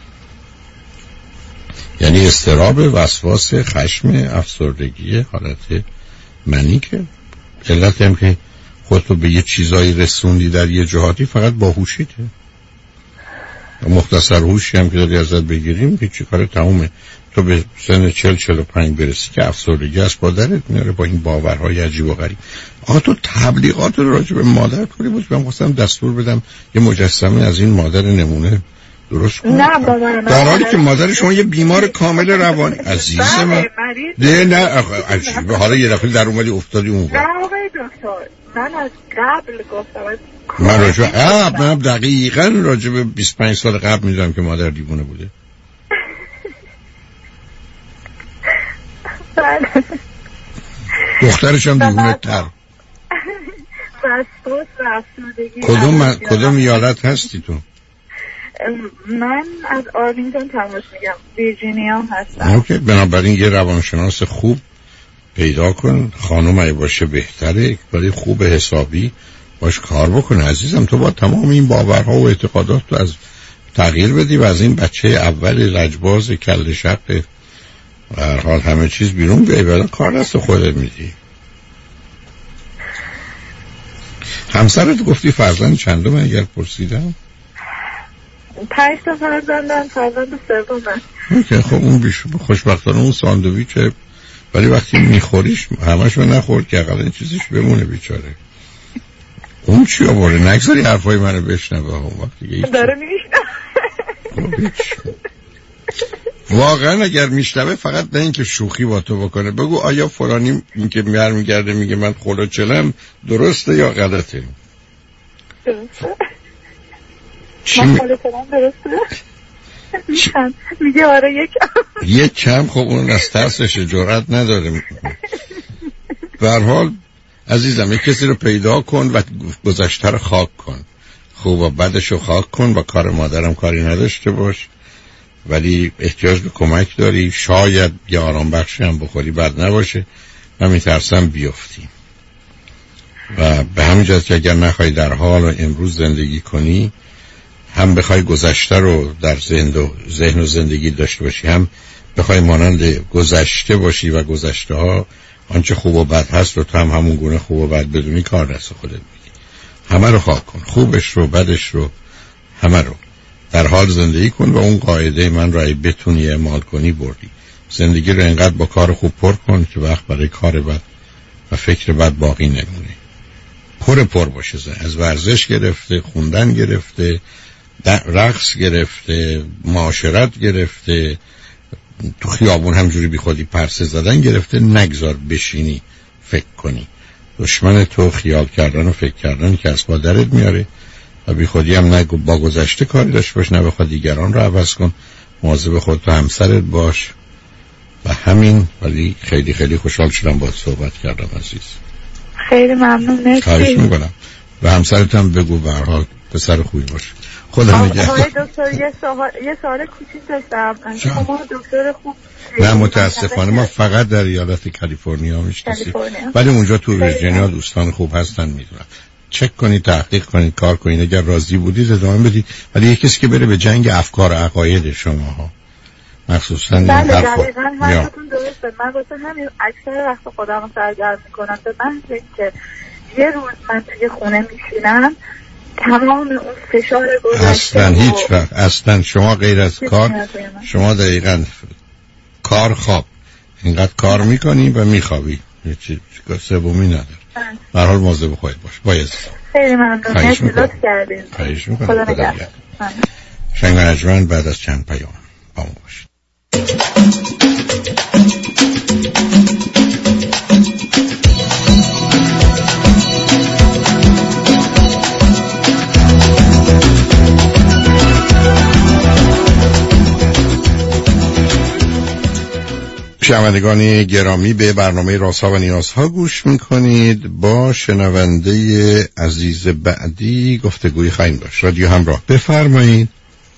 یعنی اضطراب، وسواس، خشم، افسردگی، حالت منیکه. علت هم که خودتو به یه چیزایی رسوندی در یه جهاتی فقط با هوشیته. مختصر هوشی هم که داری ازت بگیریم که چی کار تمومه. تو به سن 40-45 برسی که افسردگی از پادرت میاره با این باورهای عجیب و غریب. آقا تو تبلیغات رو راجع به مادر طوری بود که من خواستم دستور بدم یه مجسمه از این مادر نمونه درست کن. نه مامان در حالی که مادر شما یه بیمار کامل روانی عزیز من. نه عجیبه. حالا یه دفعه در اومدی افتادی اون نه آقای دکتر، من از قبل گفتم من راجع من دقیقاً راجع به 25 سال قبل میدونم که مادر دیوونه بوده. دخترش هم دیوونه تر. کدوم ایالت هستی تو؟ من از آرلینگتون تماس میگم، ویرجینیا هستم. اوکی، بنابراین یه روانشناس خوب پیدا کن. خانم اگه باشه بهتره، ولی خوب حسابی باش کار بکن. عزیزم تو با تمام این باورها و اعتقادات تو از تغییر بدی و از این بچه اول لجباز کل شق هر حال همه چیز بیرون بیایی. بعدا کار دست خودت میدی. همسرت گفتی فرزند چندم اگر پرسیدم؟ 5 تا فرزندن، فرزند سومه. خب اون خوشبختانه اون ساندویچه، ولی وقتی میخوریش همشو نخور که اقلا این چیزش بمونه بیچاره. اون چی آوره؟ نگذاری حرفای منو بشنوه اون وقت داره میشنوه. واقعا اگر میشنوه فقط نه اینکه شوخی با تو بکنه، بگو آیا فلانی این که میگرده میگه من خلوچلم درسته یا غلطه؟ من خلوچلم درسته؟ میگه آره یک کم. خب اون از ترسش جرأت نداره. به هر حال عزیزم یک کسی رو پیدا کن و گذشته رو خاک کن. خوب و بدش رو خاک کن. با کار مادرم کاری نداشته باش، ولی احتیاج به کمک داری. شاید یه آرام بخشی هم بخوری بد نباشه. من میترسم بیفتی و به همین جهت که اگر نخوای در حال و امروز زندگی کنی، هم بخوای گذشته رو در ذهن و زندگی داشته باشی، هم بخوای مانند گذشته باشی و گذشته ها آنچه خوب و بد هست رو تو هم همون گونه خوب و بد بدونی، کار دست خودت میگی. همه رو خاک کن، خوبش رو بدش رو همه رو. در حال زندگی کن و اون قاعده من رو بتونی اعمال کنی بردی. زندگی رو اینقدر با کار خوب پر کن که وقت برای کار بد و فکر بد باقی نمونه. پر باشه. از ورزش گرفته، خوندن گرفته، رقص گرفته، معاشرت گرفته، تو خیابون همجوری بی خودی پرسه زدن گرفته. نگذار بشینی فکر کنی. دشمن تو خیال کردن و فکر کردن که از درت میاره و بی خودی هم نگو با گذشته کاری داشته باش، نه بخواد دیگران رو عوض کن. مواظب خودت و همسرت باش و همین. ولی خیلی خیلی خوشحال شدم باهات صحبت کردم عزیز. خیلی ممنون. مرسی. خواهش میکنم. و همسرت هم بگو به هر حال پسر خوبی باشه. خدا نگهدار. آقای دکتر یه سوال کوچیک داشتم. شما دکتر خوب؟ نه متاسفانه ما فقط در ایالت کالیفرنیا میشناسیم، ولی اونجا تو ویرجینیا دوستان خوب هستن میدونم. چک کنید، تحقیق کنید، کار کنید. اگر راضی بودید ادامه بدید، ولی یه کسی که بره به جنگ افکار و عقاید شماها مخصوصا این حرفا حرفتون درسته. من واسه همین اکثر وقت خودم رو سرگرم میکنم به محض اینکه یه روز من توی خونه میشینم تمام اون فشار گذشته اصلا هیچ وقت اصلا شما غیر از کار، شما دقیقاً کار خواب اینقدر کار میکنی و میخوابی، هیچ سومی نداره. به هر حال مواظب خودت باش. باید خیلی ممنون. مرسی لطف کردین. خواهش میکنم. خدا نگهدار. شنگ نجمن بعد از چند پیام با ما باشید. شنوندگان گرامی به برنامه رازها و نیازها گوش میکنید. با شنونده عزیز بعدی گفتگوی خواهیم داشت. رادیو همراه، بفرمایید.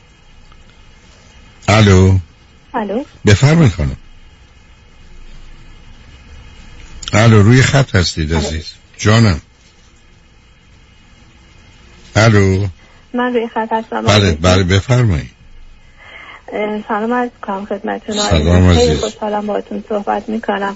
الو بفرمایید خانم. الو روی خط هستید عزیز جانم. الو من روی خط هستم. بله بفرمایید. سلام عرض می‌کنم خدمتتون. خیلی خوشحالم باهاتون صحبت می‌کنم.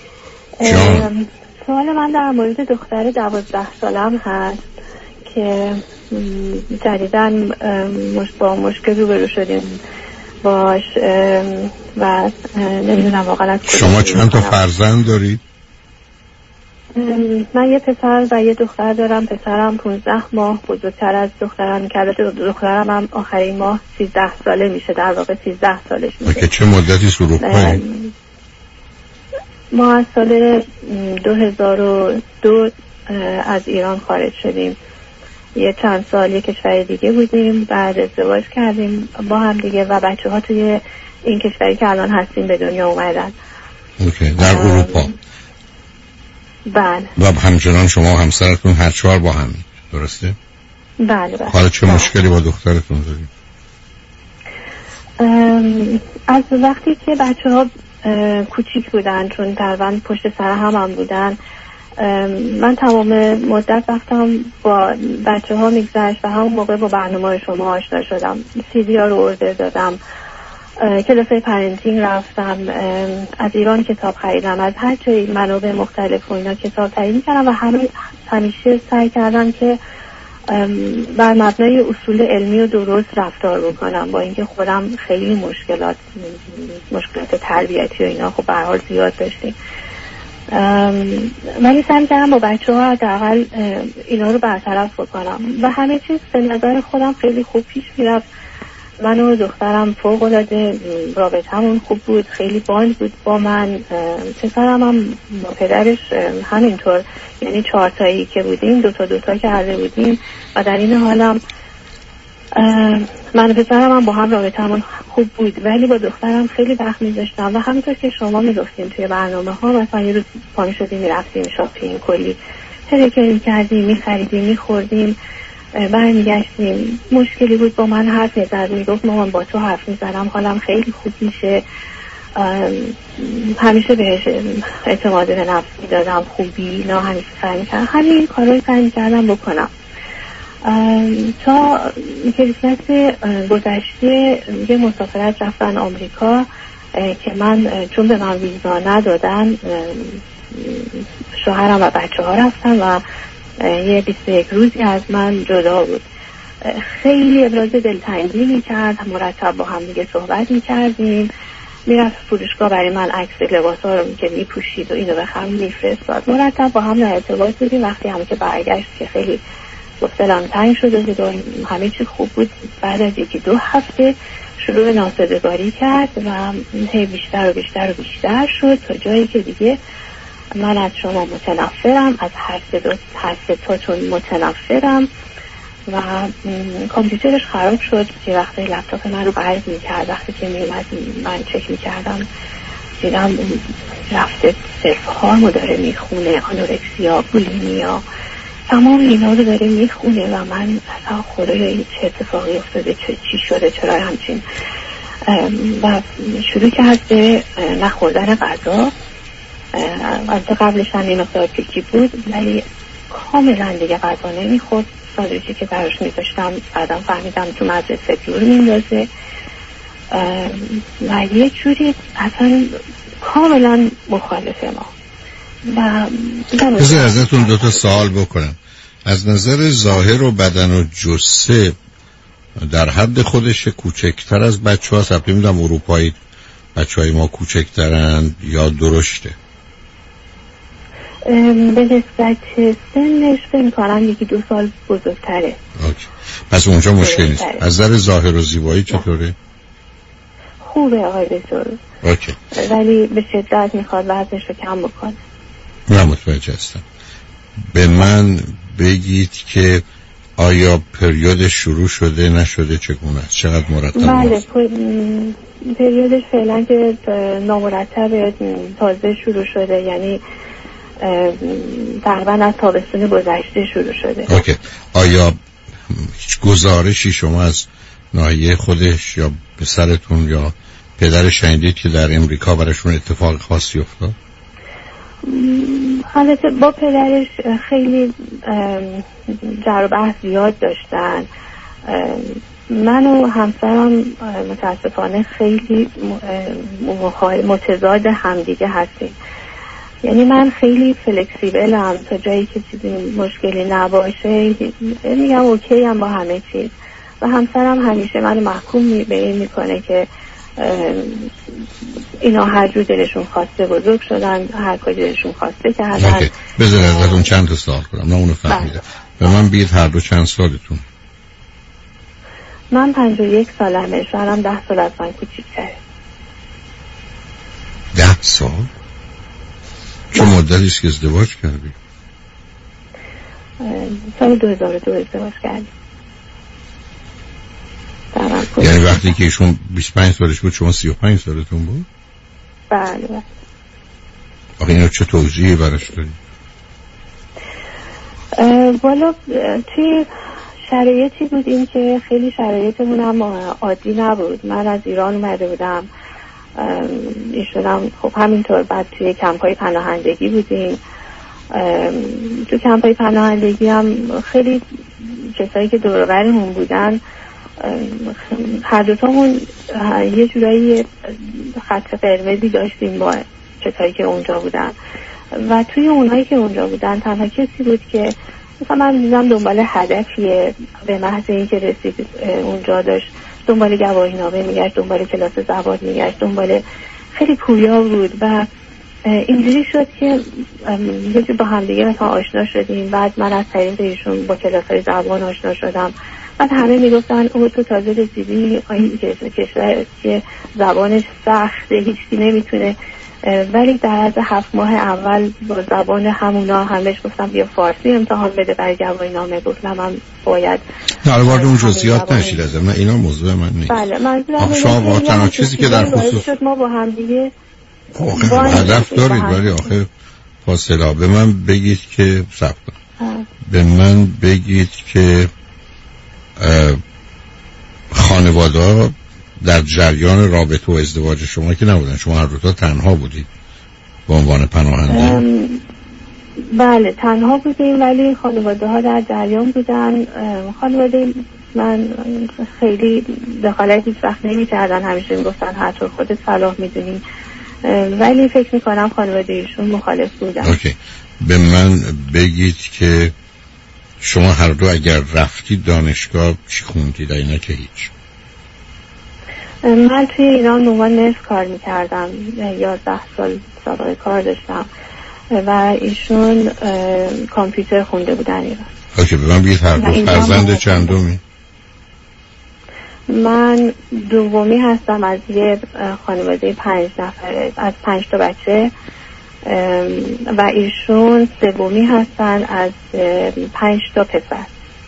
سوال من در مورد دختر 12 سالم هست که جدیداً با مشکل روبرو شدیم باش و نمیدونم واقعا. شما چند تا فرزند دارید؟ من یه پسر و یه دختر دارم. پسرم 15 ماه بزرگتر از دخترم که البته دخترم هم آخرین ماه 13 ساله میشه، در واقع 13 سالش میشه. چه مدتی اروپایی؟ ما از سال 2002 از ایران خارج شدیم. یه چند سال یه کشور دیگه بودیم، بعد ازدواج کردیم با هم دیگه و بچه ها توی این کشوری که الان هستیم به دنیا اومدن. اوکی. در اروپا؟ بله. و همچنان شما و همسرتون هر چهار با هم، درسته؟ بله. حالا چه مشکلی با دخترتون دارید؟ از وقتی که بچه ها کوچیک بودن، چون تقریبا پشت سر هم بودن، من تمام مدت وقتم با بچه ها میگذشت و همون موقع با برنامه شما آشنا شدم. CD ها رو اوردر دادم، کلاسای پرنتینگ رفتم، از ایران کتاب خریدم، از هر جای منابع مختلف و اینا کتاب خرید کردم و همیشه سعی کردم که بر مبنای اصول علمی و درست رفتار بکنم، با اینکه خودم خیلی مشکلات تربیتی و اینا خب به هر حال زیاد داشتیم، ولی سعی کردم با بچه ها حداقل اینا رو برطرف بکنم و همه چیز به نظر خودم خیلی خوب پیش میرفت. من و دخترم فوق العاده رابطمون خوب بود، خیلی باند بود با من. پسرم هم با پدرش همینطور، یعنی 4 تایی که بودیم 2 کرده بودیم و در این حالم من و پسرم هم با هم رابطمون خوب بود، ولی با دخترم خیلی وقت میذاشتم و همونطور که شما میگفتیم توی برنامه ها، مثلا یه روز پا شدیم میرفتیم شاپینگ، کلی ترکه میکردیم، میخریدیم، میخوردیم، برمیگشتیم. مشکلی بود با من حرف میزد، میگفت مامان با تو حرف میزنم حالم خیلی خوب میشه. همیشه بهش اعتماد به نفس میدادم، خوبی نه، همیشه سعی میکردم همین کارو سعی میکردم بکنم تا کریسمس گذشته یه مسافرت رفتن آمریکا که من چون به من ویزا ندادن شوهرم و بچه ها رفتن و یه 21 روزی از من جدا بود. خیلی ابراز دلتنگی میکرد، مرتب با هم دیگه صحبت میکردیم، میرفت فروشگاه برای من عکس لباسا رو که میپوشید و اینو بخرم میفرستاد، مرتب با هم در ارتباط بودیم. وقتی هم که برگشت که خیلی دلم تنگ شده بود و همه چی خوب بود، بعد از 1-2 هفته شروع به ناسازگاری کرد و هی بیشتر و بیشتر و بیشتر شد تا جایی که دیگه من از شما متنفرم، از هر سه تاتون متنفرم و کامپیوترش خراب شد. یه وقتی لپتاپ من رو برد میکرد، وقتی که میومد من چک میکردم دیدم رفته سلف هارمو داره میخونه، آنورکسیا، بولیمیا، تمام اینا رو داره میخونه و من اصلا خدایا چه اتفاقی افتاده، چی شده، چرا همچین، و شروع کرد به نخوردن غذا. از قبلش هم این مقدار پیکی بود ولی کاملا دیگه غذا نمیخورد. ساندویچی که براش میذاشتم بعدم فهمیدم تو مدرسه دور میندازه و یه جوری اصلا کاملا مخالفه ما. بذار ازتون 2 سوال بکنم. از نظر ظاهر و بدن و جسه در حد خودش کوچکتر از بچه ها؟ سبتی میدونم اروپایی بچه های ما کوچکترن یا درشته؟ به نسبت سنش فکر کنم 1-2 سال بزرگتره. اوکی. پس اونجا مشکل نیست. از نظر ظاهر و زیبایی چطوره؟ خوبه آقای دکتر. اوکی. ولی به شدت میخواد وزنش رو کم بکنه. من متوجه هستم. به من بگید که آیا پریودش شروع شده نشده، چگونه است، چقدر مرتب؟ بله پریودش فعلا که نامرتب تازه شروع شده، یعنی تقریبا از تابستون گذشته شروع شده. اوکی. آیا هیچ گزارشی شما از ناحیه خودش یا پسرتون یا پدرش شنیدید که در امریکا براشون اتفاق خاصی افتاد؟ البته با پدرش خیلی جر و بحث زیاد داشتن. من و همسرم متاسفانه خیلی متضاد همدیگه هستیم. یعنی من خیلی فلکسیبلم تا جایی که چیزی مشکلی نباشه میگم اوکی هم با همه چیز و همسرم همیشه منو محکوم به این میکنه که اینا هر جور دلشون خواسته بزرگ شدن، هر کاری دلشون خواسته کردن. بذار ازتون چند تا سوال کنم، نه اونو فهمیدم. به من بگید هر دو چند سالتون؟ من 51 سالمه، شوهرم 10 سال از من کوچیک‌تره. 10 سال؟ چه مدتی است که ازدواج کردی؟ سال 2002 ازدواج کردیم. یعنی وقتی که ایشون 25 سالش بود شما 35 سالتون بود؟ بله. آخه اینو چه توضیحی براش دارید؟ والا توی شرایطی بودیم که خیلی شرایطمون هم عادی نبود. من از ایران اومده بودم، ایشون هم خب همینطور. بعد توی کمپ‌های پناهندگی بودیم. تو کمپ‌های پناهندگی هم خیلی کسایی که دور و برمون بودن، هر دوتامون یه جورایی خط قرمزی داشتیم با کسایی که اونجا بودن. و توی اونهایی که اونجا بودن تنها کسی بود که مثلا من دیدم دنبال هدفیه، به محض اینکه رسید اونجا داشت دنبال گواهینامه میگشت، دنبال کلاس زبان میگشت، دنبال خیلی پویا بود. و اینجوری شد که یه جور با هم دیگه مثلا آشنا شدیم. بعد من از طریق ایشون با کلاس‌های زبان آشنا شدم. بعد همه میگفتن او تو تازه رسیدی این کشور که زبانش سخته، هیچکی نمیتونه. ولی در از 7 ماه اول با زبان همونا همش گفتم بیا فارسی امتحان بده برای گواهینامه. گفتم من باید نه وارد اون جزئیات نشید ازم، نه اینا موضوع من نیست. بله منظورم شما تنها چیزی که در خصوص ما با هم دیگه هدف دارید، ولی آخه فاصله. به من بگید که صبر کن، به من بگید که خانواده در جریان رابطه و ازدواج شما که نبودن، شما هر دو تا تنها بودید به عنوان پناهنده؟ بله تنها بودیم، ولی خانواده ها در جریان بودن. خانواده من خیلی دخالت هیچ وقت نمی کردن، همیشه می گفتن هر طور خودت صلاح میدونی، ولی فکر می کنم خانواده ایشون مخالف بودن. اوکی. به من بگید که شما هر دو اگر رفتید دانشگاه چی خوندید؟ اینا که هیچ. من توی ایران به عنوان نرس کار میکردم، 11 سال سابقه کار داشتم و ایشون کامپیوتر خونده بودن ایران. اوکی. به من بگید هر دو فرزند چندمی؟ من دومی هستم از یه خانواده 5 نفره، از 5 تا بچه، و ایشون سومی هستن از 5 تا پسر.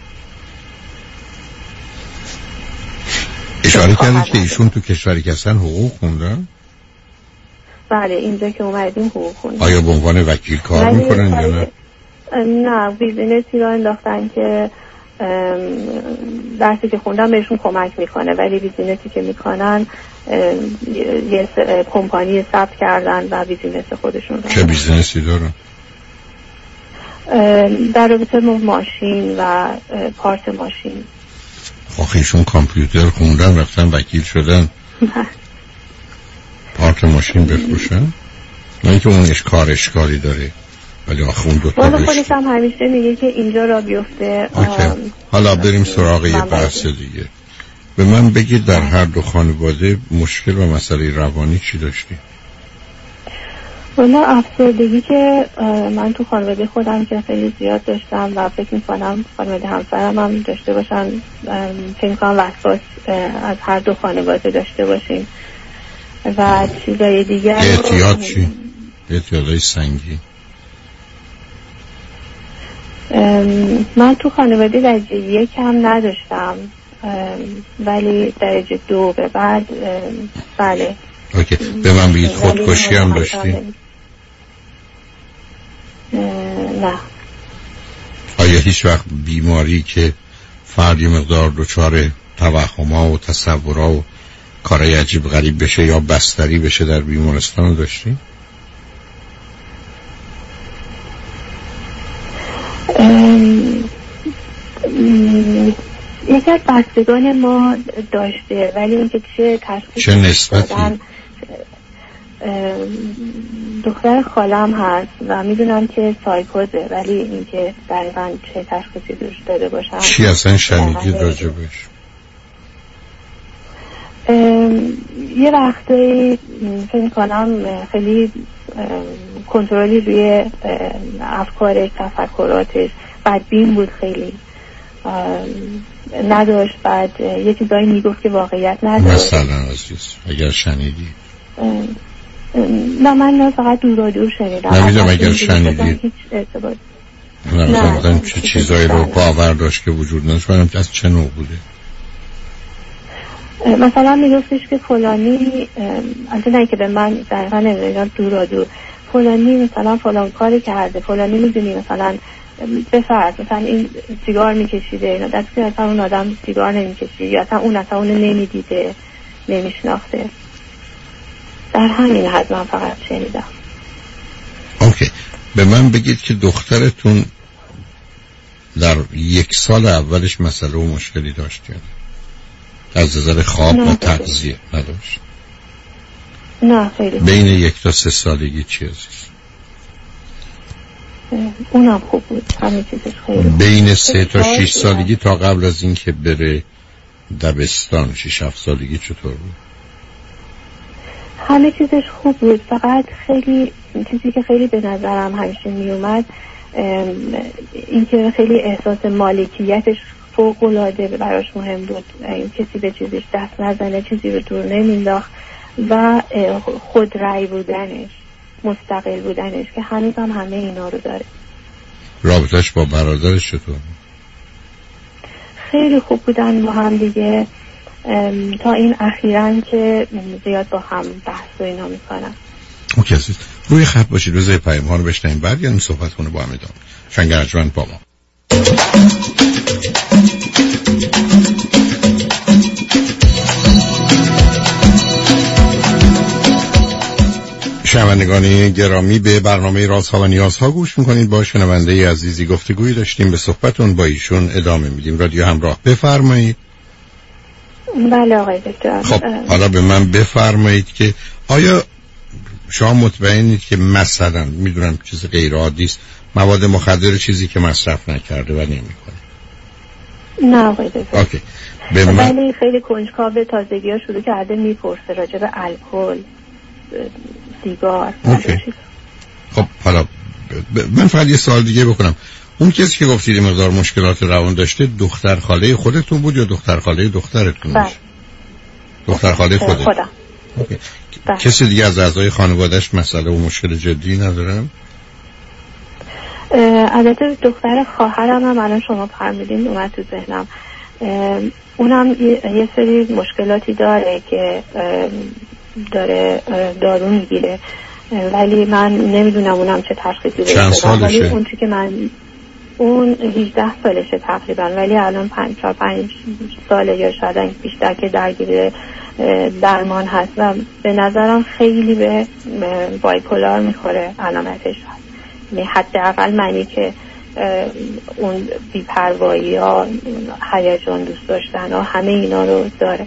اشاره کردید که ایشون تو کشوری که هستن حقوق خوندن؟ بله اینجا که اومدیم حقوق خوندن. آیا به عنوان وکیل کار میکنن یا نه؟ نه بیزینسی را انداختن که درسی که خوندن بهشون کمک میکنه، ولی بیزینسی که میکنن یه کمپانی ثبت کردن و بیزینس خودشون. چه بیزینسی دارن؟ در رابطه ماشین و پارت ماشین. آخه ایشون کامپیوتر خوندن رفتن وکیل شدن پارت ماشین بفروشن؟ نه اینکه اون اشکالی داره، ولی آخه اون دوتا والا خودش هم همیشه میگه که اینجا را بیفته. حالا بریم سراغ یه بحث دیگه. به من بگید در هر دو خانواده مشکل و مسئله روانی چی داشتی؟ والا افسردگی که من تو خانواده خودم که خیلی زیاد داشتم و فکر میکنم خانواده همسرم هم داشته باشن، فکر میکنم وسواس از هر دو خانواده داشته باشیم. و چیزای دیگر اعتیاد چی؟ اعتیادهای سنگی؟ من تو خانواده درجه 1 هم نداشتم، ولی درجه 2 به بعد بله. اوکی. به من بگید خودکشی هم داشتی؟ نه. آیا هیچ وقت بیماری که فردی مقدار دچار توهم‌ها و تصورها و کارهای عجیب غریب بشه یا بستری بشه در بیمارستان داشتی؟ یکی از بستگان ما داشته، ولی اینکه چه نسبتی؟ دختر خالم هست و میدونم که سایکوزه، ولی اینکه دقیقاً چه تشخیصی دوش داده باشم. چی اصلا شنیدید راجبش؟ یه وقتایی فکر می‌کنم خیلی کنترلی روی افکارش، تفکراتش بدبین بود، خیلی نداشت. بعد یه چیزایی میگفت که واقعیت نداشت. مثلا عزیز اگر شنیدی؟ نه من فقط دور شنیدم. نمیدونم اگر شنیدی نه چه چیزایی رو باور داشت که وجود نداشت، از چه نوع بوده؟ مثلا میگفتش که فلانی، البته نه که به من دقیقا نمیدونم، دور فلانی مثلا فلان کاری کرده، فلانی میدونی مثلا بفرض مثلا این سیگار میکشیده، اینا دست که مثلا اون آدم سیگار نمیکشید یا اصلا اون نمیدیده، نمیشناخته. در همین حد من فقط شنیدم. اوکی، به من بگید که دخترتون در 1 سال اولش مسئله و مشکلی داشت یا از نظر خواب و تغذیه نداشت؟ نه خیلی. بین 1 تا 3 سالگی چی عزیز؟ اونم خوب بود، همه چیزش خیلی خوب. بین 3 تا 6 سالگی تا قبل از این که بره دبستان 6-7 سالگی چطور بود؟ همه چیزش خوب بود، فقط خیلی چیزی که خیلی به نظرم همیشه می اومد این که خیلی احساس مالکیتش فوق‌العاده براش مهم بود، این کسی به چیزش دست نزنه، چیزی رو دور نمینداخت و خودرأی بودنش، مستقل بودنش که هنوز هم همه اینا رو داره. رابطش با برادرش چطور؟ خیلی خوب بودن با هم دیگه، تا این اخیراً که زیاد با هم بحث و اینا میکنن. اوکی عزیز، روی خط باشید، روزه پیام ها رو بشنیم بعد یعنی صحبت کنه با هم ادامه. شنگرجمند با ما. شنوندگان گرامی، به برنامه رازها و نیازها گوش میکنید. با شنونده عزیزی گفتگویی داشتیم، به صحبتون با ایشون ادامه میدیم. رادیو همراه، بفرمایید. بله آقای دکتر. خب حالا به من بفرمایید که آیا شما مطمئنید که مثلا میدونم چیز غیر عادی است، مواد مخدر چیزی که مصرف نکرده و نمیکنه؟ نه آقای دکتر. اوکی. ولی خیلی کنجکاو، تازگی ها شروع کرده میپرسه راجع به الکل، سیگار. خب حالا من فقط یه سوال دیگه بکنم. اون کسی که گفتید مقدار مشکلات روان داشته دختر خاله خودتون بود یا دختر خاله دخترتون بود؟ دختر خاله خودت؟ خودم. کسی دیگه از اعضای خانواده‌اش مسئله و مشکل جدی ندارم؟ البته دختر خواهرم هم الان شما فرمودین اومد تو ذهنم، اونم یه سری مشکلاتی داره که داره دارو میگیره، ولی من نمیدونم اونم چه تشخیصی بده. چند سالشه؟ ولی اون که من اون 18 سالشه تقریبا، ولی الان 5 ساله یا شاید بیشتر که درگیر درمان هست و به نظرم خیلی به بایپولار میخوره علامتش هست. یعنی حداقل معنی که اون بی‌پروایی ها، هیجان دوست داشتن ها، همه اینا رو داره.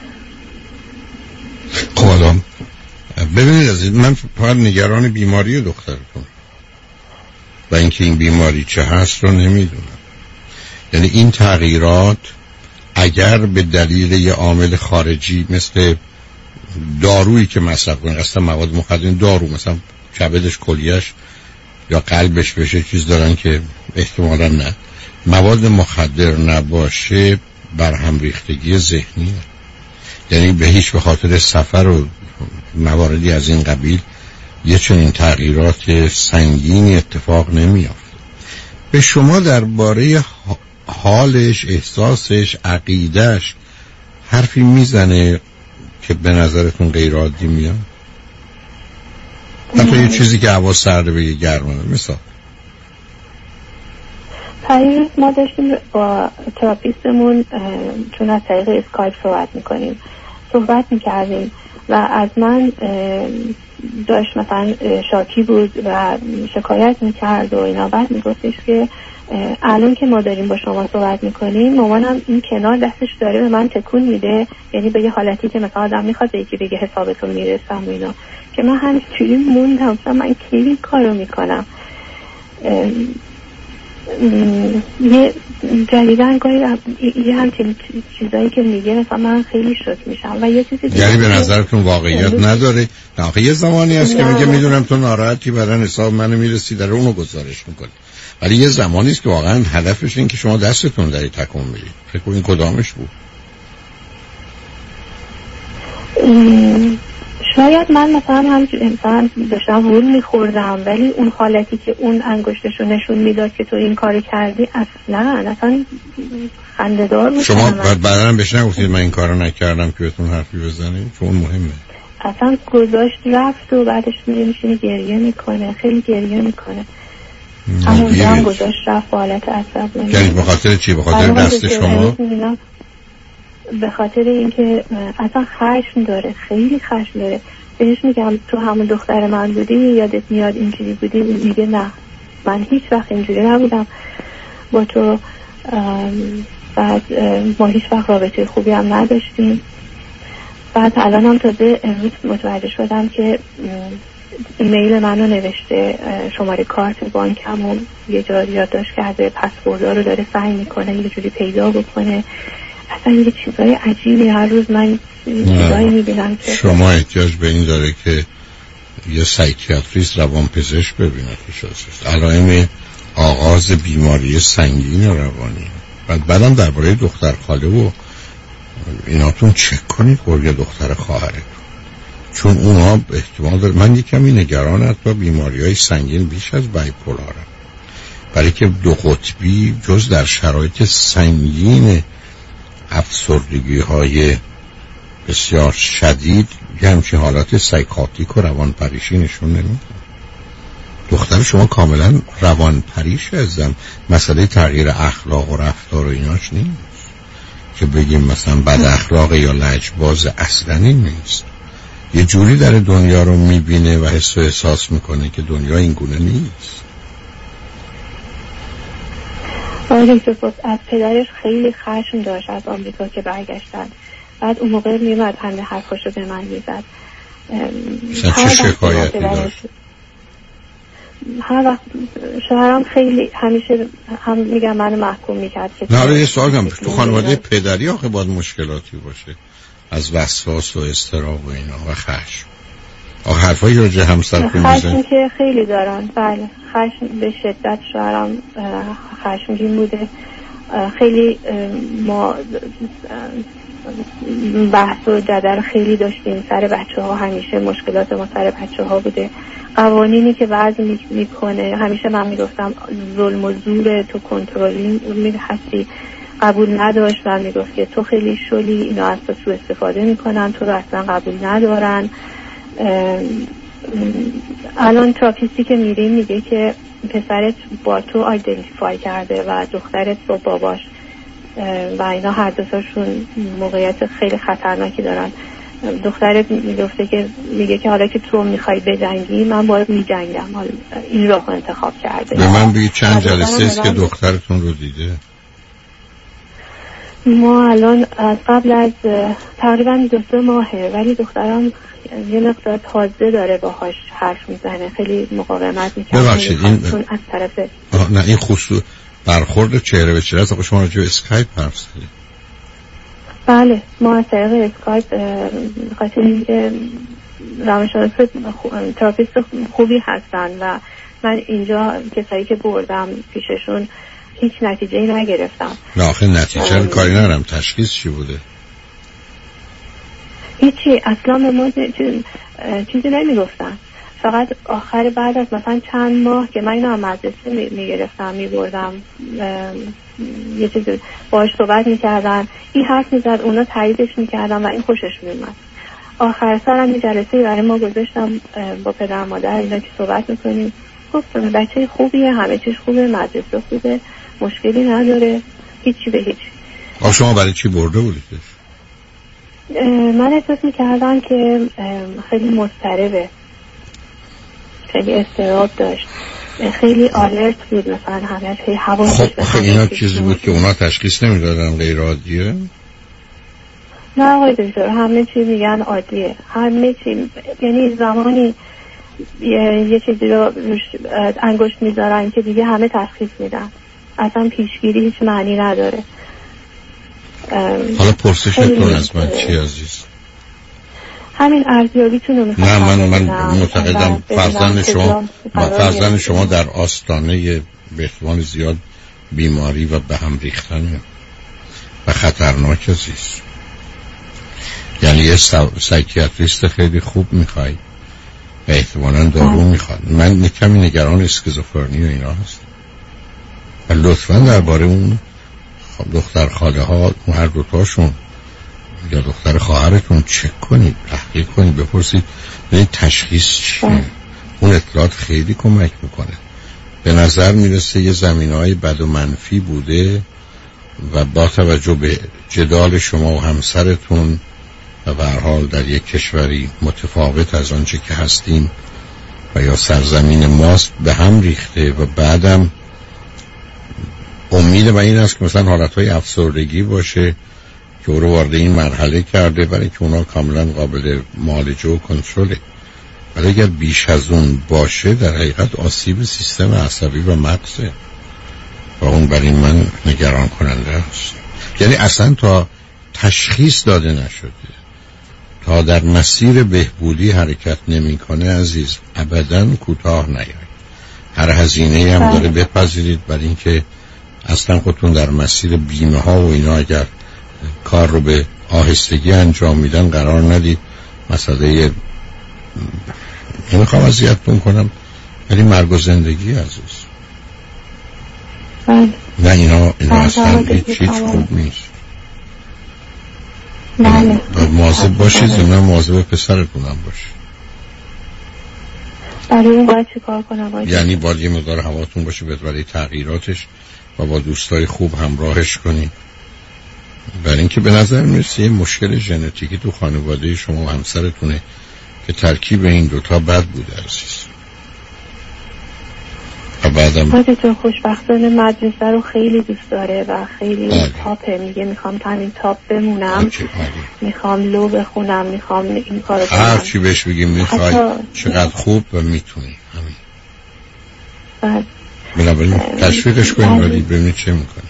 خب آدم ببینید عزیز، من فقط نگران بیماری دخترتون و اینکه این بیماری چه هست رو نمیدونم. یعنی این تغییرات اگر به دلیل یه عامل خارجی مثل دارویی که مصرف کنه، اصلا مواد مخدر، دارو مثلا کبدش، کلیهش یا قلبش بشه چیز دارن که احتمالا نه، مواد مخدر نباشه، برهم ریختگی ذهنیه. یعنی به هیچ به خاطر سفر و مواردی از این قبیل یه چنین تغییرات سنگینی اتفاق نمیافته. به شما درباره حالش، احساسش، عقیدهش حرفی میزنه که به نظرتون غیر عادی میاد؟ حتی یه چیزی که هوا سرده بگه گرمانه. مثلا پریروز ما داشتیم با تراپیستمون، چون از طریق اسکایپ صحبت میکردیم و از من داشت مثلا شاکی بود و شکایت میکرد و اینا. بعد میگفتش که الان که ما داریم با شما صحبت میکنیم، مامانم این کنار دستش داره به من تکون میده، یعنی به یه حالتی که مثلا آدم میخواد یکی بگه حسابتون میرسم و اینا، که من همینجوری موندم من کی این کارو میکنم. جدیدن گاهی یه همچین چیزایی که میگه مثلا من خیلی شوک میشم و یه چیزی یعنی به نظرتون واقعیت نداره؟ نه آخه یه زمانی هست که میگه میدونم تو ناراحتی بدن حساب منو میرسی در اونو گزارش میکنی، ولی یه زمانی است که واقعا هدفش این که شما دستتون داری تکون میدید. فکر کنین کدامش بود؟ شاید من مثلا داشتم وول میخوردم ولی اون حالتی که اون انگشتشو نشون میداد که تو این کاری کردی اصلا خنده‌دار بود. شما بعدا بهش نگفتید من این کارو نکردم که بهتون حرفی بزنید؟ چون مهمه. اصلا گذاشت رفت و بعدش میشینه گریه میکنه، خیلی گریه میکنه. همونجا هم گذاشت رفت حالت عصب. یعنی به خاطر چی؟ به خاطر دست شما؟ به خاطر اینکه اصلا خشم داره، خیلی خشم داره. بهش میگم تو همون دختر من بودی، یادت میاد اینجوری بودی؟ میگه نه من هیچ وقت اینجوری نبودم با تو. بعد ما هیچ وقت رابطه خوبی هم نداشتیم. بعد الان هم تازه امروز متوجه شدم که ایمیل منو نوشته، شماره کارت بانکمو یه جا یادداشت کرده، پسوردها رو داره سعی میکنه یه جوری پیدا بکنه. اصلا یه چیزای عجیبی هر روز من چیزایی میبینم که شما احتیاج به این داره که یه سایکیاتریست روانپزشک ببینتش. علائم آغاز بیماری سنگین روانی. بعدم درباره دختر خاله و ایناتون چک کنید قرگه دختر خواهرتون، چون اونا احتمال داره. من یکمی نگرانم با بیماری‌های سنگین بیش از بایپولارم، برای که دو قطبی جز در شرایط سنگین افسردگی‌های بسیار شدید یه همچین حالات سایکاتیک و روانپریشی نشون نمیده. دختر شما کاملا روانپریش هستم. مسئله تغییر اخلاق و رفتار و ایناش نیست که بگیم مثلا بد اخلاق یا لجباز، اصلا این نیست. یه جوری در دنیا رو میبینه و حس و احساس میکنه که دنیا این گونه نیست. آره از پدرش خیلی خشم داشت از آمریکا که برگشتن. بعد اون موقع میمد همه حرفاشو به من میزد. چه شکایتی داشت؟ هر وقت شوهرم خیلی همیشه هم میگم منو محکوم میکرد که نه. یه سوال هم تو خانواده پدری آخه باید مشکلاتی باشه از وسواس و اضطراب و اینا و خشم. آخه حرفایی راجع همسرتون میزنید؟ خشم که خیلی دارن. بله خشم به شدت. شوهرم خشمگین بوده. خیلی ما بحث و جدل خیلی داشتیم سر بچه ها. همیشه مشکلات ما سر بچه ها بوده. قوانینی که وضع میکنه همیشه من میگفتم ظلم و زور، تو کنترلی هستی. قبول نداشت و میگفت که تو خیلی شلی، اینا از تو سوء استفاده میکنن، تو رو اصلا قبول ندارن. الان تراپیستی که میریم میگه که پسرت با تو آیدنتیفای کرده و دخترت با باباش و اینا هر دوتاشون موقعیت خیلی خطرناکی دارن. دخترت میگه که حالا که تو میخوای بجنگی من باید میجنگم. این راه انتخاب کرده. به من بگید چند جلسه است که دخترتون رو دیده؟ ما الان از قبل از تقریبا 2 ماهه، ولی دخترم یه مقدار تازه داره باهاش حرف میزنه. خیلی مقاومت میکنه. ببخشید این از طرف نه این خصوص برخورد چهره به چهره است. شما راجع به اسکایپ حرف زدید؟ بله ما از طریق اسکایپ خاطر اینکه روانشناس تراپیست خوبی هستن و من اینجا کسایی که بردم پیششون هیچ نتیجه‌ای نگرفتم. نه آخه نتیجه کاری ندارم. تشخیص چی بوده؟ هیچی اصلا به ما چیزی نمیگفتن. فقط آخر بعد از مثلا چند ماه که من اینو هم مدرسه میگرفتم میبردم یه چیزی باهاش صحبت میکردن، این حرف میزد، اونا تاییدش میکردن و این خوشش میومد. آخر سرم یه جلسه برای ما گذاشتم با پدر مادر اینا که صحبت میکنیم. گفتم بچه خوبیه، همه چیز خوبه، مدرسه خوبه، مشکلی نداره، هیچی به هیچ. شما برای چی برده بودیدش؟ من احساس میکردم که خیلی مضطربه، خیلی اضطراب داشت، خیلی آلرت بود، مثلا همه خیلی حواسش به خب اینا چیزی بود که اونا تشخیص نمیدادن غیر عادیه؟ نه آقای دکتر همه چی میگن عادیه، همه چی. یعنی زمانی یه چیزی رو انگشت میذارن که دیگه همه تشخیص میدن. اصلا پیشگیری هیچ معنی نداره. حالا پرسشتون از من چی عزیز؟ همین ارزیابیتون رو میخوام. نه من معتقدم فرزند شما در آستانه به احتمال زیاد بیماری و به هم ریختن و خطرناک عزیز. یعنی یه سایکیاتریست خیلی خوب میخوای و احتمالاً دارو میخواد. من کمی نگران اسکیزوفرنی و اینا هست و لطفاً درباره اون دختر خاله ها هر دوتاشون یا دختر خواهرتون چک کنید، تحقیق کنید، بپرسید ببینید تشخیص چیه. اون اطلاعات خیلی کمک میکنه. به نظر میرسه یه زمینه‌های بد و منفی بوده و با توجه به جدال شما و همسرتون و به هر حال در یک کشوری متفاوت از آنچه که هستیم و یا سرزمین ماست به هم ریخته و بعدم امید من این است که مثلا حالتهای افسردگی باشه که او رو وارد این مرحله کرده برای که اونا کاملا قابل معالجه و کنترله. ولی اگر بیش از اون باشه در حقیقت آسیب سیستم عصبی و مغزه و اون برای من نگران کننده است. یعنی اصلا تا تشخیص داده نشده، تا در مسیر بهبودی حرکت نمیکنه عزیز ابداً کوتاه نیاید. هر هزینه‌ای هم داره بپذیرید برای اینکه اصلا خودتون در مسیر بیمه ها و اینا اگر کار رو به آهستگی انجام میدن قرار ندید. مسئله نمیخوام اذیتتون کنم ولی مرگ و زندگی عزیز. نه اینا اصلا هیچ خوب نیست. باید مواظب باشید زمین مواظب پسرتونم باشید. برای اون باید چی کار کنم؟ یعنی باید یه مقدار هواتون باشه برای تغییراتش و با دوستای خوب همراهش کنید. برای اینکه به نظر میرسه یه مشکل ژنتیکی تو خانواده شما و همسرتونه که ترکیب این دوتا بد بوده عزیز. و بعدم خودتون خوشبختانه مدرسه رو خیلی دوست داره و خیلی تاپه. میگه میخوام همین تاپ بمونم، میخوام لو بخونم، میخوام این کارو کنم. هر چی بهش بگیم میخوای چقدر خوب و میتونی همین. بنابراین تشویقش کنیم ولی ببینید چه میکنی.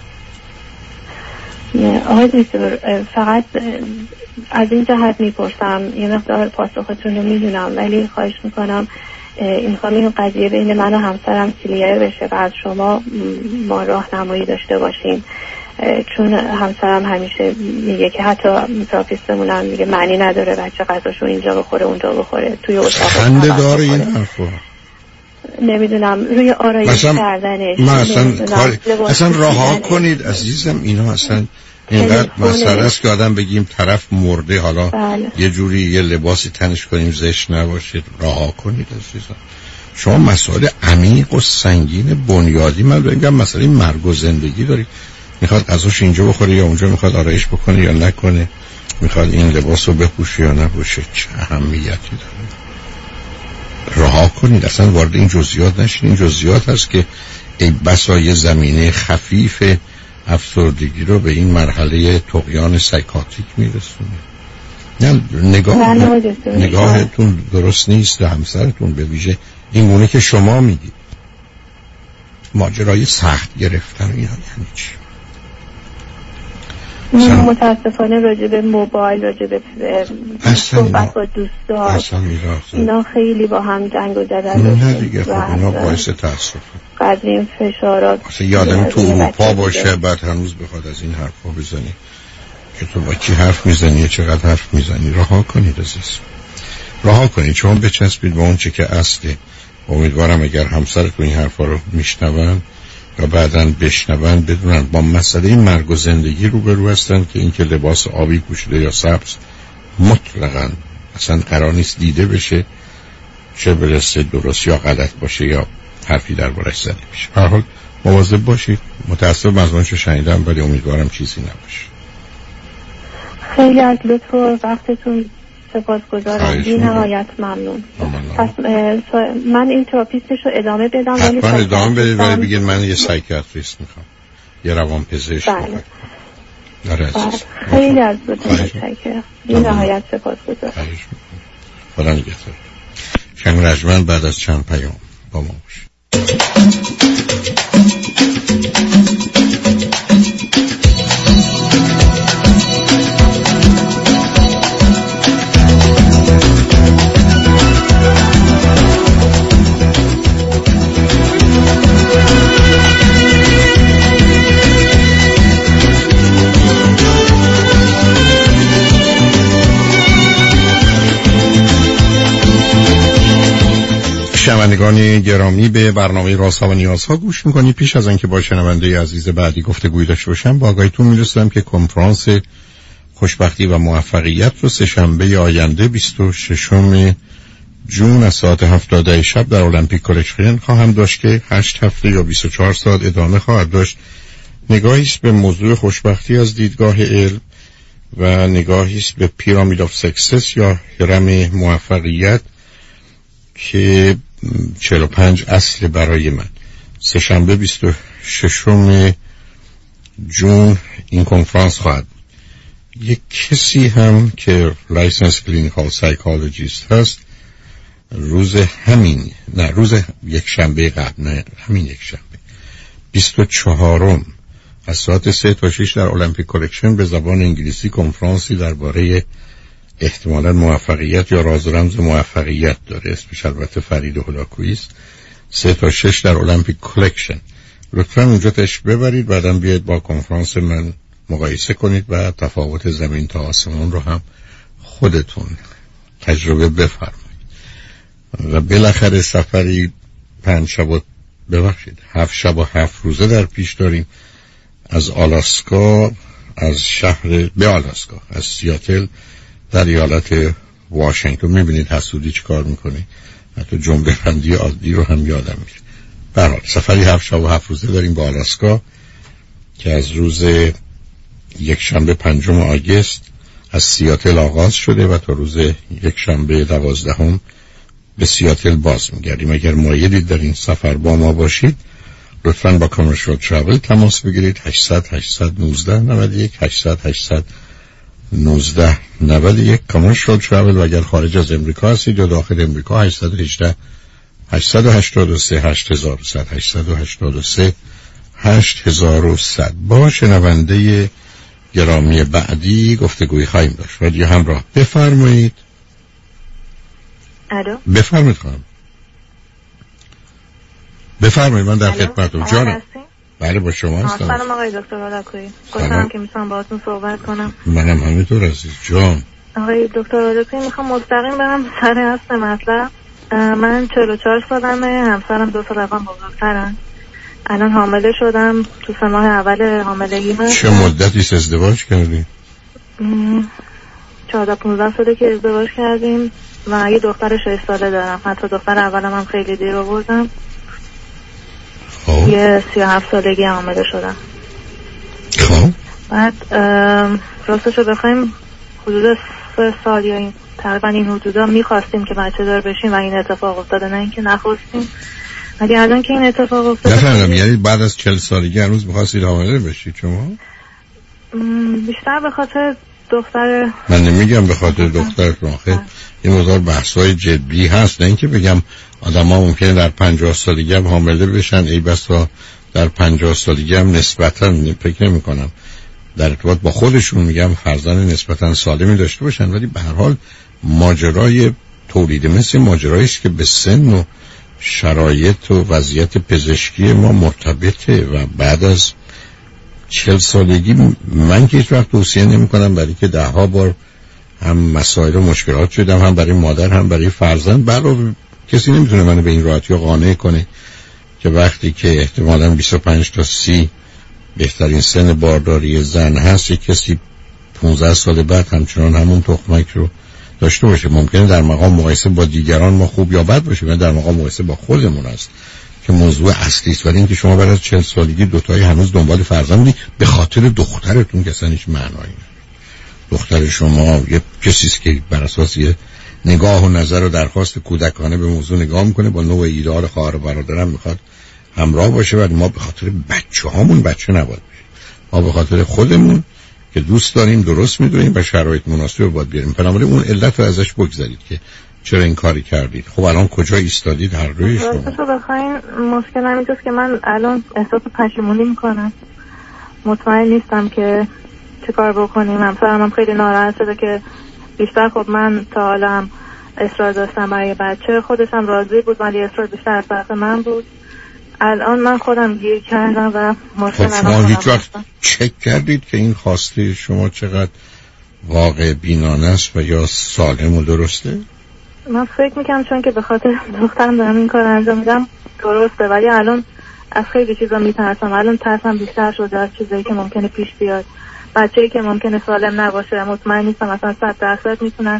آقای دکتر فقط از این جهت میپرسم، یه مقدار پاسختون رو میدونم ولی خواهش میکنم میخوام این قضیه بین من و همسرم کلیر بشه و از شما ما راهنمایی داشته باشیم. چون همسرم همیشه میگه که حتی تراپیستمونم میگه معنی نداره بچه غذاشو اینجا بخوره اونجا بخوره توی اتاق. خنده داره این حرفا. نمیدونم روی آرایش کردنش اصلا رها کنید عزیزم. اینا اصلا اینقدر مسئله است که آدم بگیم طرف مرده حالا یه جوری یه لباسی تنش کنیم زشت نباشید. رها کنید عزیزم. شما مسائل عمیق و سنگین بنیادی من بگم مسئله مرگ و زندگی دارید. میخواد غذاش اینجا بخوره یا اونجا، میخواد آرایش بکنه یا نکنه، میخواد این لباس رو بپوشه یا نپوشه، چه اهمیتی داره؟ رها کنید. اصلا وارد این جزئیات نشین. این جزئیات هست که ای بسا یه زمینه خفیف افسردگی رو به این مرحله طغیان سایکاتیک میرسونه. نه نگاهتون درست نیست و همسرتون به ویژه این گونه که شما میگید ماجرای سخت گرفتن اینا یعنی چی؟ متاسفانه راجع به موبایل، راجع به صحبت با دوستان اینا خیلی با هم جنگ و جدل نه دیگه. خب اینا باعث تأسفه. قدر این فشارات یه آدمی تو اروپا باشه بعد هنوز بخواد از این حرفا بزنی که تو با کی حرف میزنی، چقدر حرف میزنی. رها کنید عزیز، رها کنید. چون بچسبید به اون چه که اصله. امیدوارم اگر همسرتون این حرفا رو میشنون و بعداً بشنون بدونن با مسئله مرگ و زندگی روبرو هستن که اینکه لباس آبی پوشیده یا سبز مطلقاً اصلا قرار نیست دیده بشه، چه برسه درست یا غلط باشه یا حرفی دربارش زده بشه. به هر حال مواظب باشید. متأسفم از آنچه شنیدم ولی امیدوارم چیزی نباشه. خیلی از لطف و وقتتون سپاسگزارم. بی نهایت ممنون. پس من این تراپیستش رو ادامه بدم؟ حتما ادامه بدید ولی بگید من یه سایکیاتریست میخوام، یه روانپزشک میخوام. خیلی از لطف متشکرم. بی نهایت سپاسگزارم. خدا نگهدار. شنگ رجمن بعد از چند پیام با ما باشید. شنوندگان گرامی، به برنامه رازها و نیازها گوش میکنید. پیش از آنکه با شنونده عزیز بعدی گفتگوی داشته باشم، با آگاهیتون میرسونم که کنفرانس خوشبختی و موفقیت رو سه‌شنبه آینده 26 جون از ساعت 7 شب در المپیک کلکشن خواهم داشت که 8 هفته یا 24 ساعت ادامه خواهد داشت. نگاهی است به موضوع خوشبختی از دیدگاه علم و نگاهی است به پیرامید آف سکسس یا هرم موفقیت که 45 اصل برای من. سه‌شنبه 26 جون این کنفرانس خواهد بود. یک کسی هم که لایسنس کلینیکال سایکولوژیست هست روز یک شنبه قبل، نه همین یک شنبه 24 از ساعت 3 تا 6 در المپیک کلکشن به زبان انگلیسی کنفرانسی درباره احتمالاً موفقیت یا راز و رمز موفقیت داره. اسمش البته فرید هولاکویی است. 3 تا 6 در المپیک کلکشن. لطفاً اونجا تشریف ببرید، بعداً بیاید با کنفرانس من مقایسه کنید و تفاوت زمین تا آسمان رو هم خودتون تجربه بفرمایید. و بالاخره سفری 7 شب و 7 روزه در پیش داریم از آلاسکا، از شهر به آلاسکا، از سیاتل در ایالت واشنگتن. میبینید حسودی چی کار میکنه، حتی جمله بندی عادی رو هم یادم میشه. به هر حال سفری 7 شب و 7 روزه داریم به آلاسکا که از روز یک شنبه 5 آگوست از سیاتل آغاز شده و تا روز یک شنبه 12 به سیاتل باز میگردیم. اگر مایلید در این سفر با ما باشید، لطفاً با کامرشال ترافل تماس بگیرید. 800-819-91 کامرشال ترافل. و اگر خارج از امریکا هستید یا داخل امریکا 818 883 8100 883 8100. با شنونده گرامی بعدی گفتگوی خواهیم داشت. رادیو همراه، بفرمایید. الو، بفرمایید خانم. بفرمایید، من در خدمتم. جانم. بله با شما هستم. سلام آقای دکتر هولاکویی. خوشحالم که میتونم باهاتون صحبت کنم. منم همینطور عزیز جان. آقای دکتر هولاکویی، میخوام مستقیم برم سر اصل مطلب. من 44 سالمه، همسرم 2 سال اقام بزرگترن. الان حامله شدم، تو 3 ماه اول حاملگیمه. چه مدتی ازدواج کردی؟ 14-15 ساله که ازدواج کردیم و یه دختر 6 ساله دارم. حتی دختر اولم هم خیلی دیر آوردم. یه 37 سالگی حامله شدم. بعد راستشو بخوایم حدود 3 سال یا تقریبا این حدودا میخواستیم که بچه دار بشیم و این اتفاق افتاده، نه اینکه نخواستیم. ولی الان که این اتفاق افتاده نفهمیدم، یعنی بعد از 40 سالگی هنوز میخواستید حامله بشید شما؟ بیشتر به خاطر دختر. من نمیگم به خاطر دخترتون، آخه این موضوع بحث‌های جدی هست، نه اینکه بگم آدم‌ها ممکنه در 50 سالگی هم حامله بشن. ای بسا در 50 سالگی هم نسبتاً فکر نمی‌کنم در ارتباط با خودشون میگم فرزند نسبتاً سالمی داشته باشن، ولی به هر حال ماجرای تولید مثل ماجرایی است که به سن و شرایط و وضعیت پزشکی ما مرتبطه و بعد از 40 سالگی من که هیچ وقت توصیه نمی کنم، برای که 10 بار هم مسائل و مشکلات شدم، هم برای مادر هم برای فرزند. علاوه کسی نمیتونه منو به این راحتی قانع کنه که وقتی که احتمالاً 25 تا 30 بهترین سن بارداری زن هست، یک کسی 15 سال بعد همچنان همون تخمک رو داشته باشه. ممکنه در مقام مقایسه با دیگران ما خوب یا بد باشیم، ولی در مقام مقایسه با خودمون است که موضوع اصلی است. ولی اینکه شما بعد از 40 سالگی دوتایی هنوز دنبال فرزندی به خاطر دخترتون که اصلا هیچ معنایی نداره. دختر شما یه کسی است که بر اساس یه نگاه و نظر و درخواست کودکانه به موضوع نگاه میکنه، با نوع ایدئال خواهر و برادرم میخواد همراه باشه، ولی ما به خاطر بچه‌هامون بچه نباید بشیم. ما به خاطر خودمون که دوست داریم، درست میدونیم و شرایط مناسب باید بیاریم. بنابراین اون علت رو ازش بگذارید که چرا این کاری کردید. خب الان کجا ایستادید هر دوی شما؟ راستش بخواین مشکل همینجاست که من الان احساس پشیمونی میکنم. مطمئن نیستم که چه کار بکنیم. همسرم هم خیلی ناراحت شده که بیشتر خب من تا حالا هم اصرار داشتم برای بچه، خودش هم راضی بود ولی اصرار بیشتر از طرف من بود. الان من خودم گیر کردم و مشکل خب شما هیچ وقت چک کردید که این خواسته شما چقدر واقع بینانه است و یا سالم و درسته؟ من فکر میکنم چون که به خاطر دخترم دارم این کار انجام میدم درسته، ولی الان از خیلی چیزا میترسم. الان ترسم بیشتر شده از چیزایی که ممکنه پیش بیاد. بچه‌ای که ممکنه سالم نباشه مطمئن نیستم مثلا 100% میتونن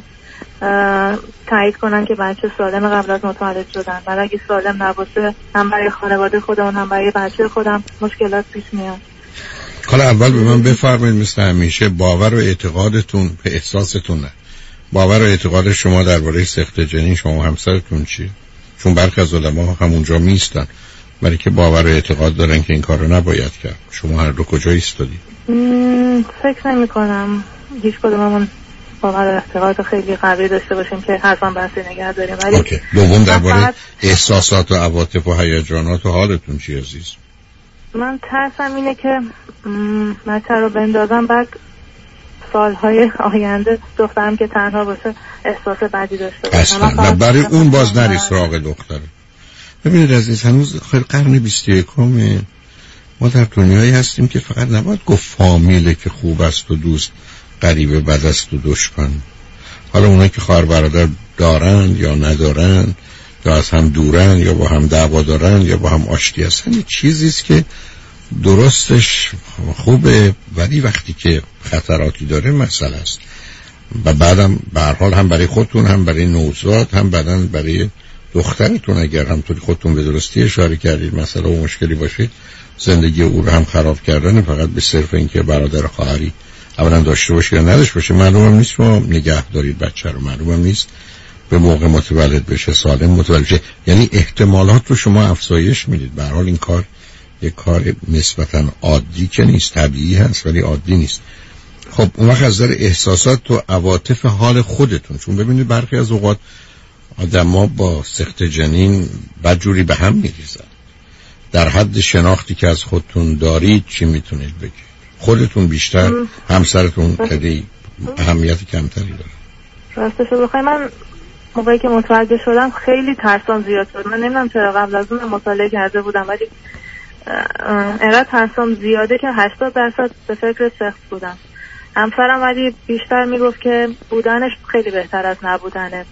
تایید کنن که بچه سالم قبل از متولد شدن، ولی اگه سالم نباشه هم برای خانواده خودمون هم برای بچه خودم مشکلات پیش میاد. حالا اول به من بفرمایید مثل همیشه باور و اعتقادتون به احساستون نه، باور و اعتقاد شما درباره سقط جنین شما و همسرتون چیه؟ چون برخی از علما همونجا میستن ولی که باور و اعتقاد دارن که این کار رو نباید کرد. شما هر دو کجا ایستادید؟ فکر نمی کنم هیچ کدوممون باور و اعتقاد خیلی قوی داشته باشیم که حتما بحثی نگه داریم. ولی اوکی. دوم درباره احساسات و عواطف و هیجانات و حالتون چی عزیز؟ من ترسم اینه که بچه رو بندازم بعد سالهای آینده دخترم که تنها باشه احساس بدی داشته باشه. اصلا و برای اون باز نری سراغ دختره. ببینید عزیز هنوز خیلی قرن 21 ما در دنیایی هستیم که فقط نباید گفت فامیله که خوب است و دوست، غریبه بد است و دشمن. حالا اونایی که خواهر برادر دارن یا ندارن یا از هم دورن یا با هم دعوا دارن یا با هم آشتی هستن یه چیزیست که درستش خوبه، ولی وقتی که خطراتی داره مسئله است. و بعدم به هر حال هم برای خودتون هم برای نوزاد هم بعدن برای دخترتون اگر همطوری خودتون به درستی اشاره کردید مسئله و مشکلی باشه زندگی او رو هم خراب کردن فقط به صرف اینکه برادر خواهری اولا داشته باشه یا نداشته باشه. معلومم نیست شما نگه دارید بچه رو، معلومم نیست به موقع متولد بشه، سالم متولد بشه، یعنی احتمالات رو شما افزایش میدید. به هر حال این کار یک کار نسبتا عادی که نیست، طبیعی هست ولی عادی نیست. خب اون وقت از نظر احساسات و عواطف حال خودتون، چون ببینید برخی از اوقات آدم‌ها با سقط جنین بدجوری به هم میریزن. در حد شناختی که از خودتون دارید چی میتونید بگید؟ خودتون بیشتر، همسرتون خیلی اهمیت کمتری داره. راستش رو بخوای من موقعی که متولد شدم خیلی ترسام زیاد شد. من نمیدونم چرا قبل از اون مطالعه کرده بودم ولی اینقدر ترسام زیاده که 80% به فکر سقط بودم. همسرم ولی بیشتر میگفت که بودنش خیلی بهتر از نبودنه.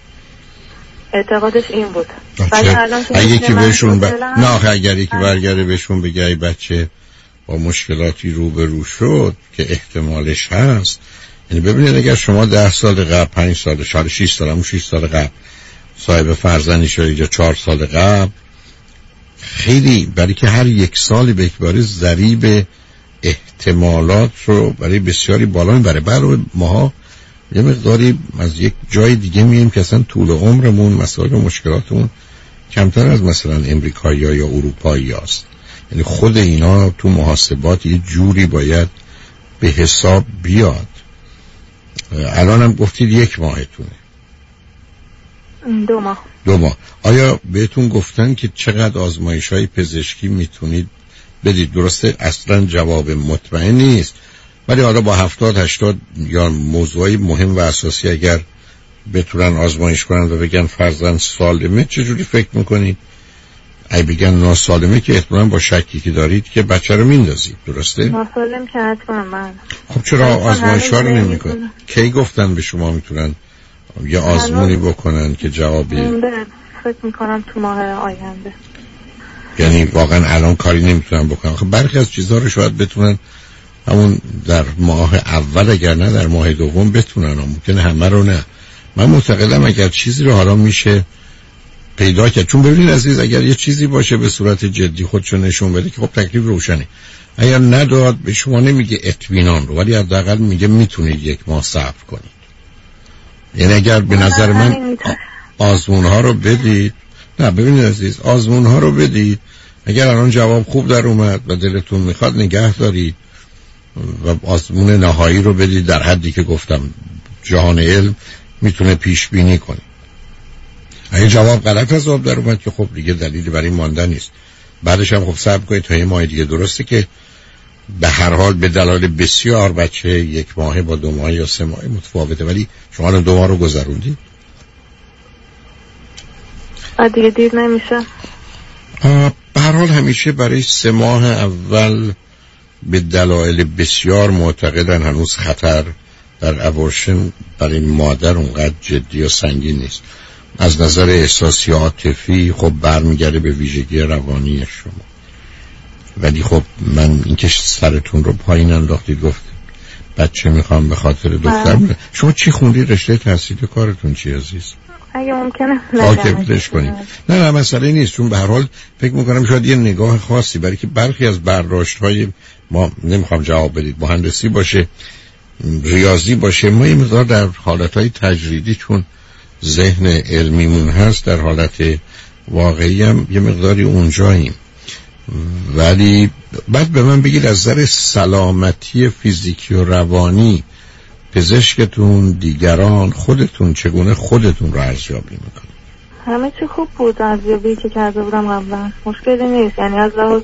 اعتقادش این بود. اگه یکی بهشون اگر یکی برگرده بهشون بگه ای بچه با مشکلاتی روبرو شد که احتمالش هست، یعنی ببینید اگر شما 10 سال قبل 5 سال 6 سال 6 سال قبل صاحب فرزندی شدید یا 4 سال قبل، خیلی برای که هر یک سالی به اکباری ضریب احتمالات رو برای بسیاری بالا میبره. برای ماها یه مقداری از یک جای دیگه مییم که اصلا طول عمرمون مسائل و مشکلاتمون کمتر از مثلا امریکایی‌ها یا اروپایی هست. یعنی خود اینا تو محاسبات یه جوری باید به حساب بیاد. الان هم گفتید 1 ماهتونه. 2 ماه. 2 ماه. آیا بهتون گفتن که چقدر آزمایش‌های پزشکی میتونید بدید؟ درسته اصلا جواب مطمئن نیست ولی حالا با 70-80 یا موضوعی مهم و اساسی اگر بتونن آزمایش کنن و بگن فرزند سالمه چجوری فکر میکنید؟ اگه بگن ناسالمه که احتمالاً با شکی که دارید که بچه رو میندازید. درسته؟ ناسالم که حتما من. خب چرا آزمایش ها رو نمیکنن؟ کی گفتن به شما میتونن یه آزمونی بکنن که جوابی؟ فکر میکنم تو ماه آینده. یعنی واقعا الان کاری نمیتونن بکنن. خب برخی از چیزها رو شاید بتونن همون در ماه اول اگر نه در ماه دوم بتونن، ممکنه همه رو نه. من معتقدم اگر چیزی رو حالا میشه پیدا کرد، چون ببینید عزیز اگر یه چیزی باشه به صورت جدی خودشو نشون بده که خب تکلیف روشنه. اگر نداد به شما نمیگه اطمینان رو ولی حداقل میگه میتونید 1 ماه صبر کنید. یعنی اگر به نظر من آزمون ها رو بدید، نه ببینید عزیز آزمون ها رو بدید، اگر الان جواب خوب در اومد و دلتون میخواد نگه دارید و آزمون نهایی رو بدید در حدی که گفتم جهان علم میتونه پیش بینی کنه. اگه جواب غلط از آب در اومد که خب دیگه دلیلی برای ماندن نیست. بعدش هم خب صبر کنید تا 1 ماه دیگه. درسته که به هر حال به دلایل بسیار بچه 1 ماهه با 2 ماه یا 3 ماه متفاوته ولی شما الان 2 ماه رو گذروندید. دیگه دیر نمیشه. به هر حال همیشه برای 3 ماه اول به دلایل بسیار معتقدن هنوز خطر در ابورشن برای مادر اونقدر جدی و سنگین نیست. از نظر احساسی عاطفی خب برمیگرده به ویژگی روانی شما. ولی خب من اینکه سرتون رو پایین انداختید گفت بچه میخوام به خاطر دختر. شما چی خوندید؟ رشته تحصیل کارتون چی عزیز؟ اگه ممکنه آکیفتش کنید. نه مسئله نیست، چون به هر حال فکر میکنم شاید یه نگاه خاصی، برای که برخی از برداشت‌های ما نمیخوام جواب بدید، مهندسی باشه، ریاضی باشه، ما یه مقدار در حالتهای تجریدی چون ذهن علمیمون هست، در حالت واقعی هم یه مقداری اونجاییم. ولی بعد به من بگید از نظر سلامتی فیزیکی و روانی پزشکتون، دیگران، خودتون چگونه خودتون رو ارزیابی میکنید؟ همه چی خوب بود، ارزیابی که کرده بودم قبلا مشکلی نیست. یعنی از لحاظ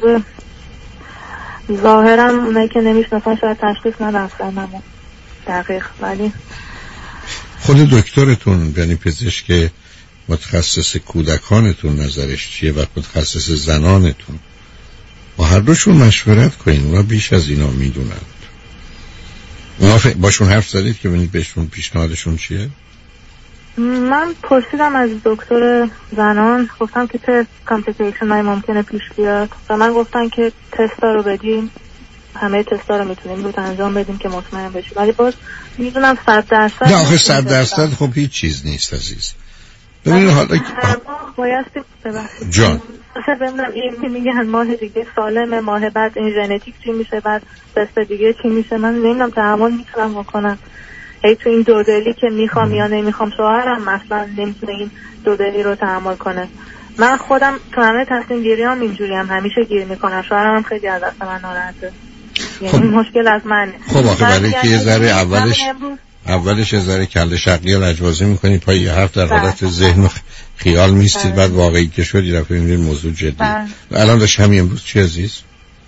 ظاهرم اونایی که نمیشناسن شاید تشخیص ندن همون دقیق، ولی خود دکترتون یعنی پزشک متخصص کودکانتون نظرش چیه و متخصص زنانتون؟ با هر دوشون مشورت کنین، اونا بیش از اینا میدونند. اونا باشون حرف زدید که ببینید بهشون پیشنهادشون چیه؟ من پرسیدم از دکتر زنان، گفتم که چه کامپلیکیشن های ممکنه پیش بیاد و من گفتن که تستا رو بدیم، همه تستا رو میتونیم رو انجام بدیم که مطمئن بشیم. ولی باز میدونم 100% نه آخه 100% خب هیچ چیز نیست عزیز. ببینید حالا بایستی جان ببینم این میگن ماه دیگه سالمه، ماه بعد این ژنتیک چی میشه، بعد تست دیگه چی میشه، من نمیدونم تحمل میتونم بکنم. ای تو این دودلی که میخوام یا نمیخوام، شوهرم مثلا نمیتونه این دودلی رو تحمل کنه. من خودم تو همه تصمیم گیریام اینجوریم، همیشه گیر میکنم، شوهرم هم خیلی از دست من ناراحته. یعنی مشکل از منه. خب آخه برای که یه ذره اولش یه ذره کله شقی و لجبازی میکنید، پای یه حرف در حالت ذهن و خیال میستید، بعد واقعی که شد یه دفعه میبینید موضوع جدی. الان داشت همین امروز چی عزیز؟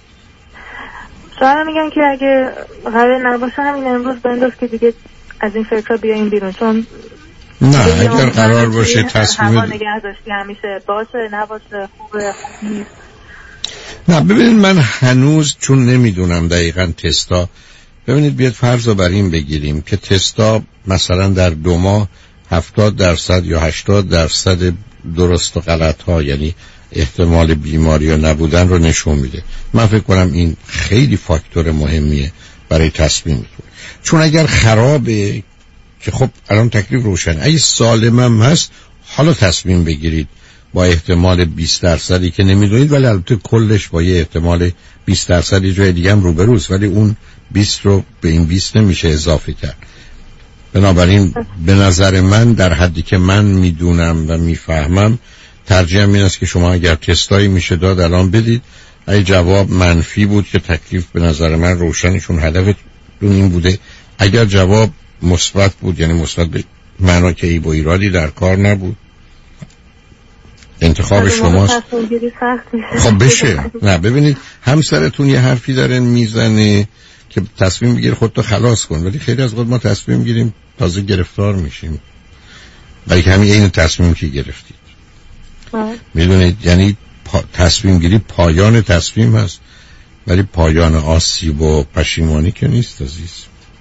شاید میگن که اگه قرار نباشه همین امروز بنداز که دیگه از این فکرها بیاین بیرون، چون نه اگر قرار باشه تصمیم هوا نگه داشتی همیشه باشه نباشه خوبه نیست. نه ببینید من هنوز چون نمیدونم دقیقاً تستا، ببینید بیاد فرض رو بر این بگیریم که تستا مثلا در 2 ماه 70% یا 80% درست و غلط ها، یعنی احتمال بیماری یا نبودن رو نشون میده. من فکر کنم این خیلی فاکتور مهمیه برای تصمیم میگیری، چون اگر خرابه که خب الان تکلیف روشن، اگه سالمم هست حالا تصمیم بگیرید با احتمال 20% که نمیدونید، ولی البته کلش با یه احتمال 20% جای دیگه هم روبروست، ولی اون 20 رو به این 20 نمیشه اضافه کرد. بنابراین به نظر من در حدی که من میدونم و میفهمم ترجیحم این است که شما اگر تستایی میشه داد الان بدید. اگه جواب منفی بود که تکلیف به نظر من روشنه، چون هدفتون این بوده. اگر جواب مثبت بود یعنی مثبت به معنا که ایب و ایرادی در کار نبود، انتخاب شماست. خب بشه. نه ببینید همسرتون یه حرفی دارن میزنه که تصمیم بگیر خودتو خلاص کن، ولی خیلی از وقت ما تصمیم گیریم تازه گرفتار میشیم، ولی که همین این تصمیم که گرفتید میدونید یعنی تصمیم گیری پایان تصمیم هست، ولی پایان آسیب و پشیمانی که نیست عزیز.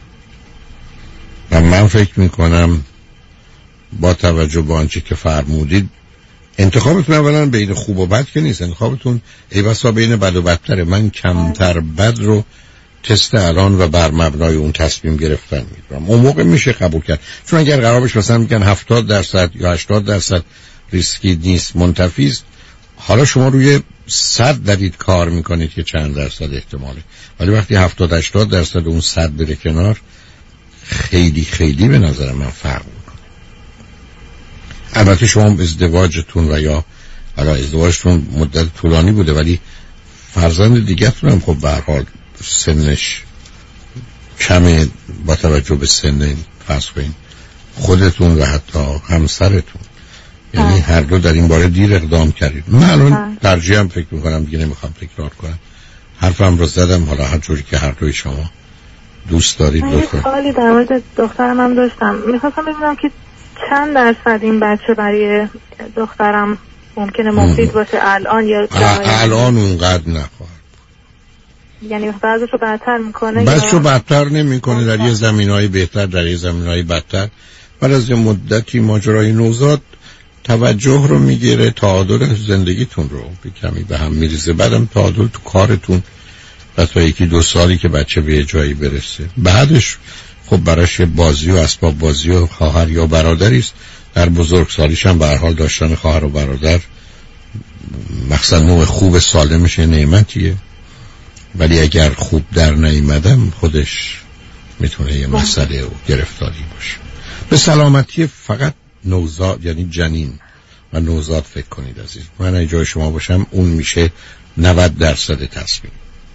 و من فکر میکنم با توجه به آنچه که فرمودید انتخابتون اولا بین خوب و بد که نیست، انتخابتون ای بسا بین بد و بدتره. من کمتر بد رو تست الان و بر مبنای اون تصمیم گرفتن میدونم، اون موقع میشه قبول کرد. چون اگر قرار بشه مثلا میگن 70% یا 80% ریسکی نیست، منتفی است، حالا شما روی 100 دارید کار میکنید که چند درصد احتماله، ولی وقتی 70-80% اون 100 بره کنار خیلی خیلی به نظر من فرق میکنه. البته شما ازدواجتون و یا حالا ازدواجتون مدت طولانی بوده، ولی فرزند دیگه‌تون هم خب به هر حال سنش کمه با توجه به سن فرض کنین خودتون و حتی همسرتون، یعنی هر دو در این باره دیر اقدام کردید. من الان ترجیحم فکر میکنم دیگه نمیخوام تکرار کنم، حرفم رو زدم، حالا هر جوری که هر دوی شما دوست دارید بکنید. سوالی در مورد دخترم هم داشتم، میخواستم بدونم که چند درصد این بچه برای دخترم ممکنه مفید باشه الان یا الان اونقدر نخواهد، یعنی بعضیشو بدتر میکنه بعضیشو بدتر نمیکنه، در یه زمینهای بهتر در یه زمینهای بدتر. بعد از یه مدتی ماجرای نوزاد توجه رو میگیره، تعادل زندگیتون رو کمی به هم میریزه، بعدم تعادل تو کارتون و تا 1-2 سالی که بچه به جایی برسه. بعدش خب براش بازی و اسباب بازی و خواهر یا برادری است. در بزرگسالیش هم به هر حال داشتن خواهر و برادر مخصوصا نوع خوب سالمش نعمتیه، ولی اگر خوب در نیامدم خودش میتونه یه مسئله و گرفتاری باشه. به سلامتی فقط نوزاد یعنی جنین و نوزاد فکر کنید عزیز. من اگه جای شما باشم اون میشه 90% تصمیم.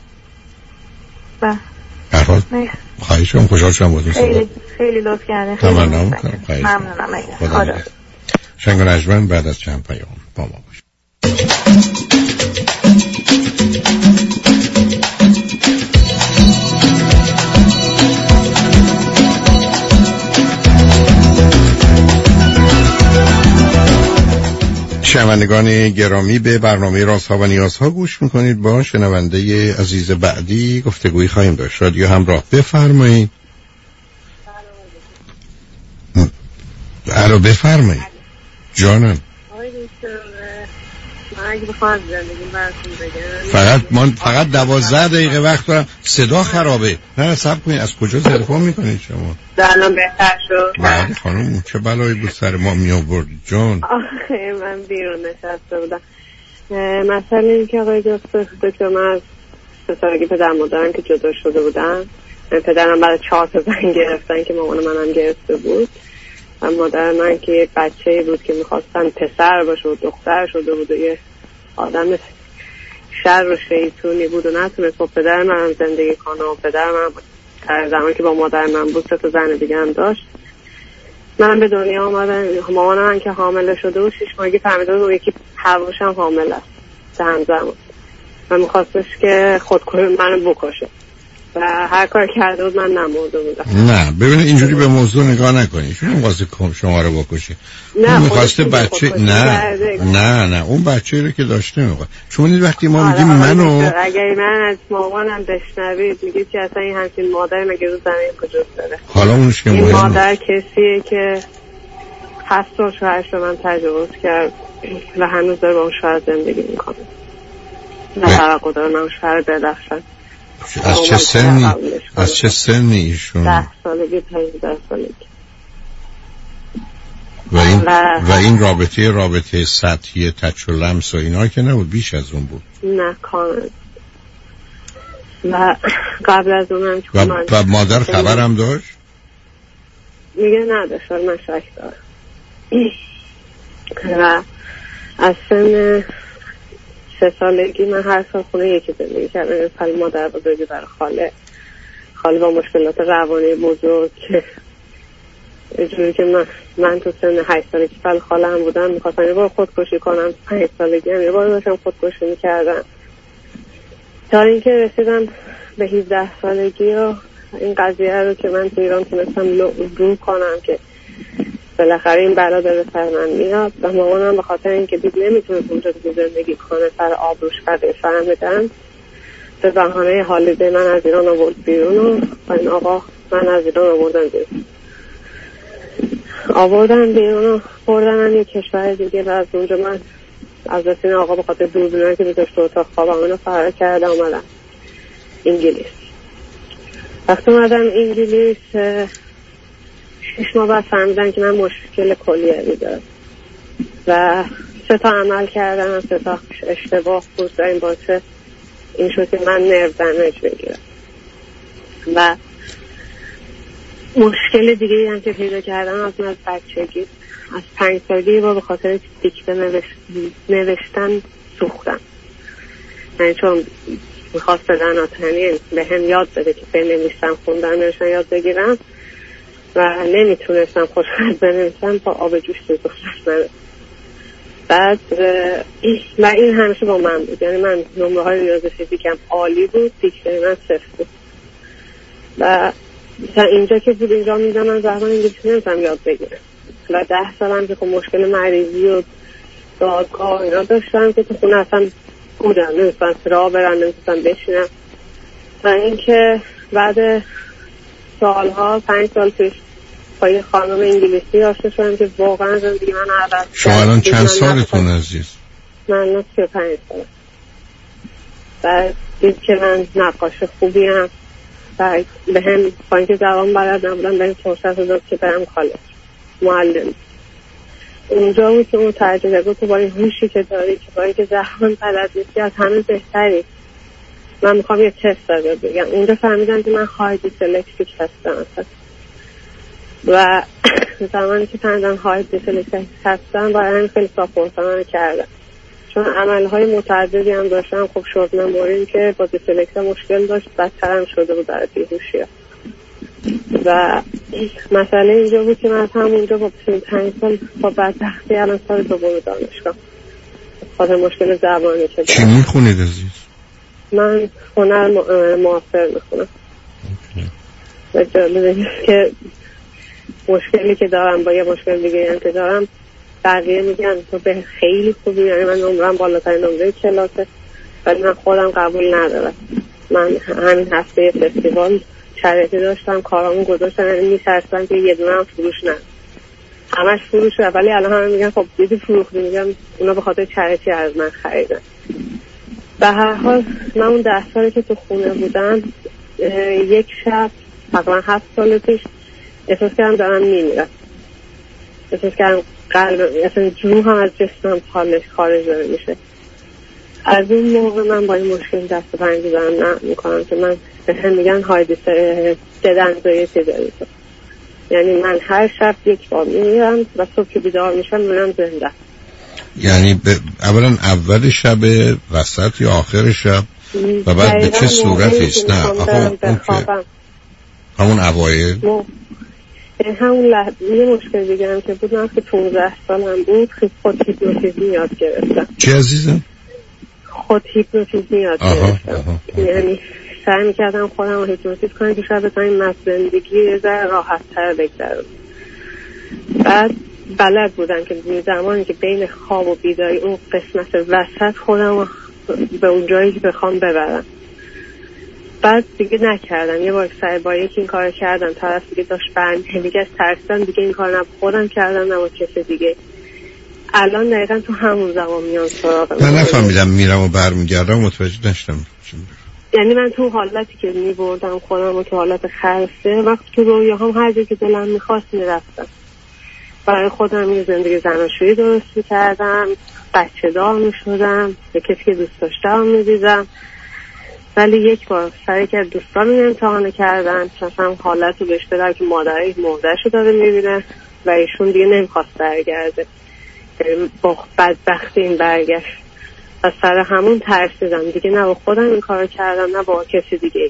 هر حال خواهش کنم، خوشحال شدم باهاتون صحبت. خیلی لطف کردین. تمنا میکنم. ممنونم. خدا شنگ و نجمن بعد از چند پیام با ما باشید. شنوندگان گرامی، به برنامه رازها و نیازها گوش میکنید. با شنونده عزیز بعدی گفتگویی خواهیم داشت. رادیو همراه، بفرمایید. الو بفرمایید جانم. من اگه بخوام زندگیم براتون بگم فقط 12 دقیقه وقت دارم. صدا خرابه. نه صبر کنید. از کجا تلفن میکنید شما؟ الان بهتر شد. بله خانم، چه بلایی بود سر ما می آورد جان؟ آخه من بیرون نشسته بودم. مثلا این که آقای دکتر، من از 3 سالگی پدر مادرم که جدا شده بودن، پدرم بعد 4 تا زن گرفتن که مامان منم گرفته بود و مادر من که یک بچه‌ای بود که می‌خواستن پسر باشه و دختر شده بود و یه آدم شر و شیطونی بود و نتونست با پدر من زندگی کنه و پدر من در زمانی که با مادر من بود 3 تا زن دیگه هم داشت. من به دنیا آمدم، مامان من که حامله شده و 6 ماهگی فهمیده بود یکی هواش هم حامله است همزمان و می‌خواستش که خودکشی منو بکشه و هر کار کرده بود من نمرده بودم. نه ببینید اینجوری به موضوع نگاه نکنید. چون واسه شما رو بکشه. نه می‌خواسته بچه نه اون بچه‌ای رو که داشته می‌خواد. شما وقتی ما میگیم منو، اگر من از مامانم بشنوید میگید که اصلا این همچین مادری مگه رو زمین کجاست داره؟ حالا اونش که این مهمه. مادر کسیه که 7 سال شوهرش رو من تجاوز کرد و هنوز داره با اون شوهر زندگی میکنه. نه توقع داره من شوهر بدخشن. از چه سنی ایشون؟ 10 سالگی تا 11 سالگی. و این رابطه سطحی تچ و لمس و اینا که نبود، بیش از اون بود. نه کامل. و قبل از اونم که و مادر خبرم داشت؟ میگه نداشت، من شک دارم. و از سن 3 سالگی من هر سال خونه یکی زندگی کردم. خاله مادر بزرگی برای خاله با مشکلات روانی بزرگ که جوری که من تو سن 8 سالگی خاله هم بودم میخواستم یه بار خودکشی کنم. 5 سالگی هم یه بار داشتم خودکشی میکردم تا اینکه رسیدم به 17 سالگی و این قضیه رو که من تو ایران تونستم رو کنم که بالاخره این بلا داره سر من میاد و مامانم به خاطر اینکه دید نمیتونه اونجا زندگی کنه سر آبروش قدر فهمیدن به بهانه حالیده من از ایران آورد بیرون و این آقا من از ایران آوردن بیرون و بردن یک کشور دیگه و از اونجا من از دست این آقا به خاطر دوربینایی که میذاشت تو اتاق خوابم اونو فرار کرده اومدم انگلیس. وقتی اومدم انگلیس 6 ماه بعد فهمیدن که من مشکل کلیوی دارم و 3 تا عمل کردم، 3 تا اشتباه بود و این باعث این شد که من نرو دمیج بگیرم و مشکل دیگه هم که پیدا کردم از بچگی از 5 سالگی با به خاطر دیکته نوشتن سوختم. یعنی چون میخواست بدناتنی به هم یاد بده که بنویسم خوندن نوشتن یاد بگیرم و نمیتونستم خوشخط بنویسم با آب جوش بزرگش بعد و این همیشه با من بود. یعنی من نمره های ریاضی فیزیکم عالی بود، دیکته من 0 بود و تا اینجا که بود اینجا میدم من زبان انگلیسی نمیتونم یاد بگیرم و 10 سالم که مشکل مریضی و دادگاه اینا داشتم که تو خونه اصلا بودم نمیتونم راه برم نمیتونم بشینم و اینکه بعد سالها 5 سال پیش با یه خانم انگلیسی آشنا شدم که واقعا زندگی من عوض کرد. شما الان چند سالتون عزیز؟ من 35 سالم. بعد دید که من نقاش خوبی هم و به هم با اینکه زبان بلد نبودم به این فرصت داد که برم کالج معلم. اونجا بود که اون ترجمه بود تو با این هوشی که داری که با اینکه زبان بلد نیستی از همه بهتری، من میخوام یه تست داده بگم. اونجا فهمیدم که من هایدی سلکتیو هستم و زمانی که فهمیدم هایدی سلکتیو هستم باید هم خیلی ساپورت من کردم، چون عملهای متعددی هم داشتم. خب شد مموریم که با دیسلکت مشکل داشت، بدتر هم شده بود برای بیهوشی ها. و مسئله اینجا بود که من همونجا با 5 سال با بدبختی الان سال دوم دانشگاه خاطر مشکل زبانی که چی میخونید عزیز؟ من هنر معاصر میخونم. و جالبه که مشکلی که دارم با یه مشکل دیگه هم که دارم بقیه میگن تو به خیلی خوبی، یعنی من نمرم بالاترین نمره کلاسه ولی من خودم قبول ندارم. من همین هفته فستیوال شرایطی داشتم کارامو گذاشتم، یعنی میترسم که یه دونه هم فروش نه، همش فروشه، ولی الان همه میگن خب دیدی فروختی، میگم اونا به خاطر چریتی از من خریدن. به هر حال من اون 10 سالی که تو خونه بودم یک شب تقریبا 7 سال پیش احساس کردم دارم میمیرم. احساس کردم قلب اصلا جون هم از جسمم خارج داره میشه. از اون موقع من با این مشکل دست و پنجه دارم نه میکنم که من به هم میگن هایدی ددنزایتی داری تو، یعنی من هر شب یک بار میمیرم و صبح که بیدار میشم میرم زنده. یعنی اولا اول شب، وسط یا آخر شب و بعد به چه صورتی است؟ نه همون اوایل همون یه مشکل دیگه هم که بود، من که 15 سالم بود خود هیپنوتیزم یاد گرفتم. چی عزیزم؟ خود هیپنوتیزم یاد گرفتم. یعنی سعی میکردم خودم رو هیپنوتیز کنم که شاید بتونم زندگی یه ذره راحت تر بگذرم. بعد بلد بودم که زمانی که بین خواب و بیداری اون قسمت وسط خودم رو به اون جایی که بخوام ببرم. بعد دیگه نکردم. یه بار سعی با یکی این کار کردم، طرف دیگه داشت دیگه از ترسیدم دیگه این کار خودم کردم نه با کسی دیگه. الان دقیقا تو همون زمان میان سراغم. من نفهمیدم میرم و برمیگردم، متوجه نشدم. یعنی من تو حالتی که میبردم خودم و تو حالت خلسه، وقت تو رویاهام هر جایی که دلم میخواست میرفتم. برای خودم یه زندگی زناشویی درست میکردم، بچه دار میشدم، به کسی که دوست داشتم میدیدم. ولی یک بار سر که دوستان رو امتحان کردن، مثلا حالت رو بهش بدم که مادرش مرده‌ش رو داره میبینه و ایشون دیگه نمیخواست برگرده، با بدبختی این برگشت و سر همون ترسیدم دیگه، نه با خودم این کار کردم نه با کسی دیگه.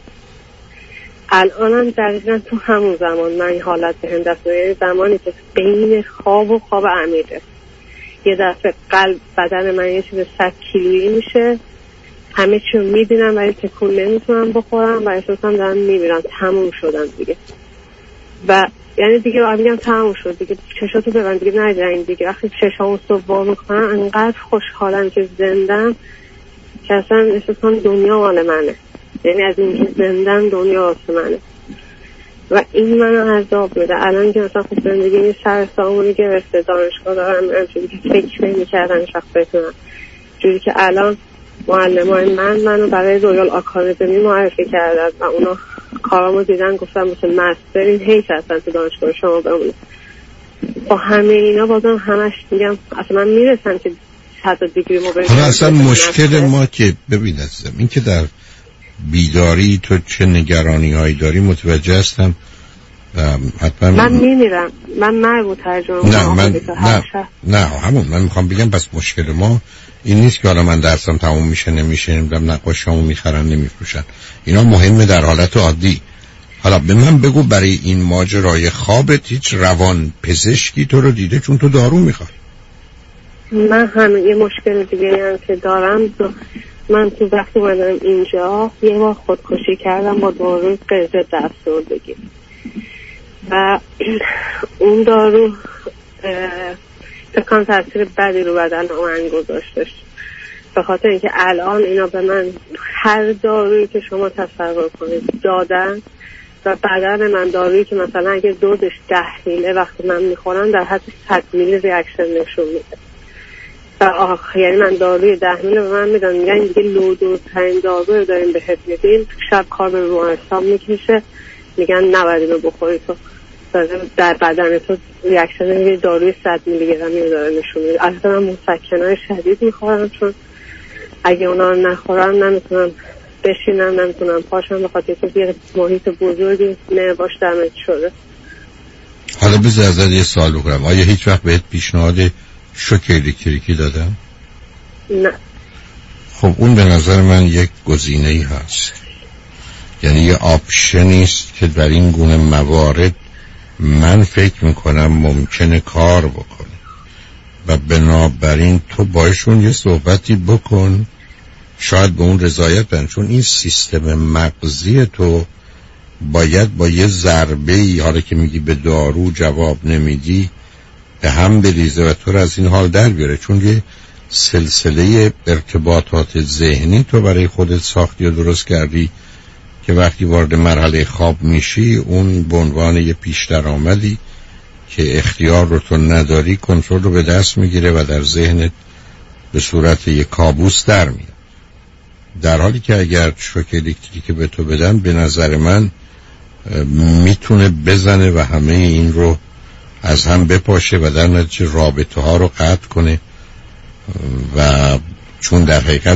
الانم دقیقا تو همون زمان من این حالت به هم دست میاد، زمانی که بین خواب و خواب عمیقه یه دفعه قلب بدن من یه چیز 100 کیلویی میشه، همه چی رو میبینم ولی تکون نمیتونم بخورم و احساسم دارم میمیرم، تموم شدم دیگه. و یعنی دیگه باید میگم تموم شد دیگه، چشاتو ببند دیگه نجنگ دیگه. وقتی چشامو صبح وا میکنم انقدر خوشحالم که زندم که اصلا احساس کنم دنیا مال منه، یعنی از این که زندم دنیا واسه منه و این منو عذاب میده. الان که مثلا خب زندگی سر سامونی گرفته، دانشگاه دارم میرم، چیزی که فکر نمی‌کردم هیچ وقت بتونم، جوری که الان معلمای منو برای رویال آکادمی معرفی کردن و اونا کارامو دیدن گفتن مثل مستر این حیث هستن تو دانشگاه شما بمونه. با همه اینا بازم همش میگم اصلا من میرسم که حتی دیگریمو بگیرم. اصلا مشکل ما که ببین عزیزم این که در بیداری تو چه نگرانی هایی داری متوجه هستم. حتما من میمیرم، من مرگ و ترجمه نه همون من میخوام بگم بس مشکل ما این نیست که حالا من درسم تموم میشه نمیشه، نمیدونم نقاشامو میخرن نمیفروشن، اینا مهمه در حالت عادی. حالا به من بگو برای این ماجرای خوابت هیچ روان پزشکی تو رو دیده چون تو دارو میخوای؟ من همین یه مشکل دیگه هم که دارم، من تو وقتی اومدم اینجا یه بار خودکشی کردم با داروی غیر افسردگی و اون دارو فکرم تاثیر بدی رو بدن من گذاشتش، به خاطر اینکه الان اینا به من هر دارویی که شما تصور کنید دادن و بدن من دارویی که مثلا اگه دوزش 10 میله وقتی من میخورم در حد 100 میلی ریاکشن نشون میده و یعنی من داروی 10 میله به من میدن میگن دیگه لودوزترین دارو رو داریم بهت میدیم، شب کار به رو اعصاب میکشه، میگن نباید اینو بخوری تو در بدن تو ریاکشن یه داروی 100 میلی گرمی رو داره نشون میده. اصلا من مسکنای شدید میخورم چون اگه اونا رو نخورم نمیتونم بشینم، نمیتونم پاشم، به خاطر که یه محیط بزرگی نرواش دمج شده. حالا بذار ازت یه سوال بکنم، آیا هیچ وقت بهت پیشنهاد شوک الکتریکی دادم؟ نه. خب اون به نظر من یک گزینه‌ای هست، یعنی یه آپشنی است که در این گونه موارد من فکر میکنم ممکنه کار بکنه و بنابراین تو باشون یه صحبتی بکن، شاید به اون رضایت بدن، چون این سیستم مغزی تو باید با یه ضربه‌ای، حالا که میگی به دارو جواب نمیدی، به هم بریزه و تو رو از این حال در بیاره، چون یه سلسله ارتباطات ذهنی تو برای خودت ساختی و درست کردی که وقتی وارد مرحله خواب میشی اون به عنوان یه پیش درآمدی که اختیار رو تو نداری کنترل رو به دست میگیره و در ذهنت به صورت یه کابوس در میاد، در حالی که اگر شوک الکتریکی به تو بدن به نظر من میتونه بزنه و همه این رو از هم بپاشه و در نتیجه رابطه ها رو قطع کنه و چون در حقیقت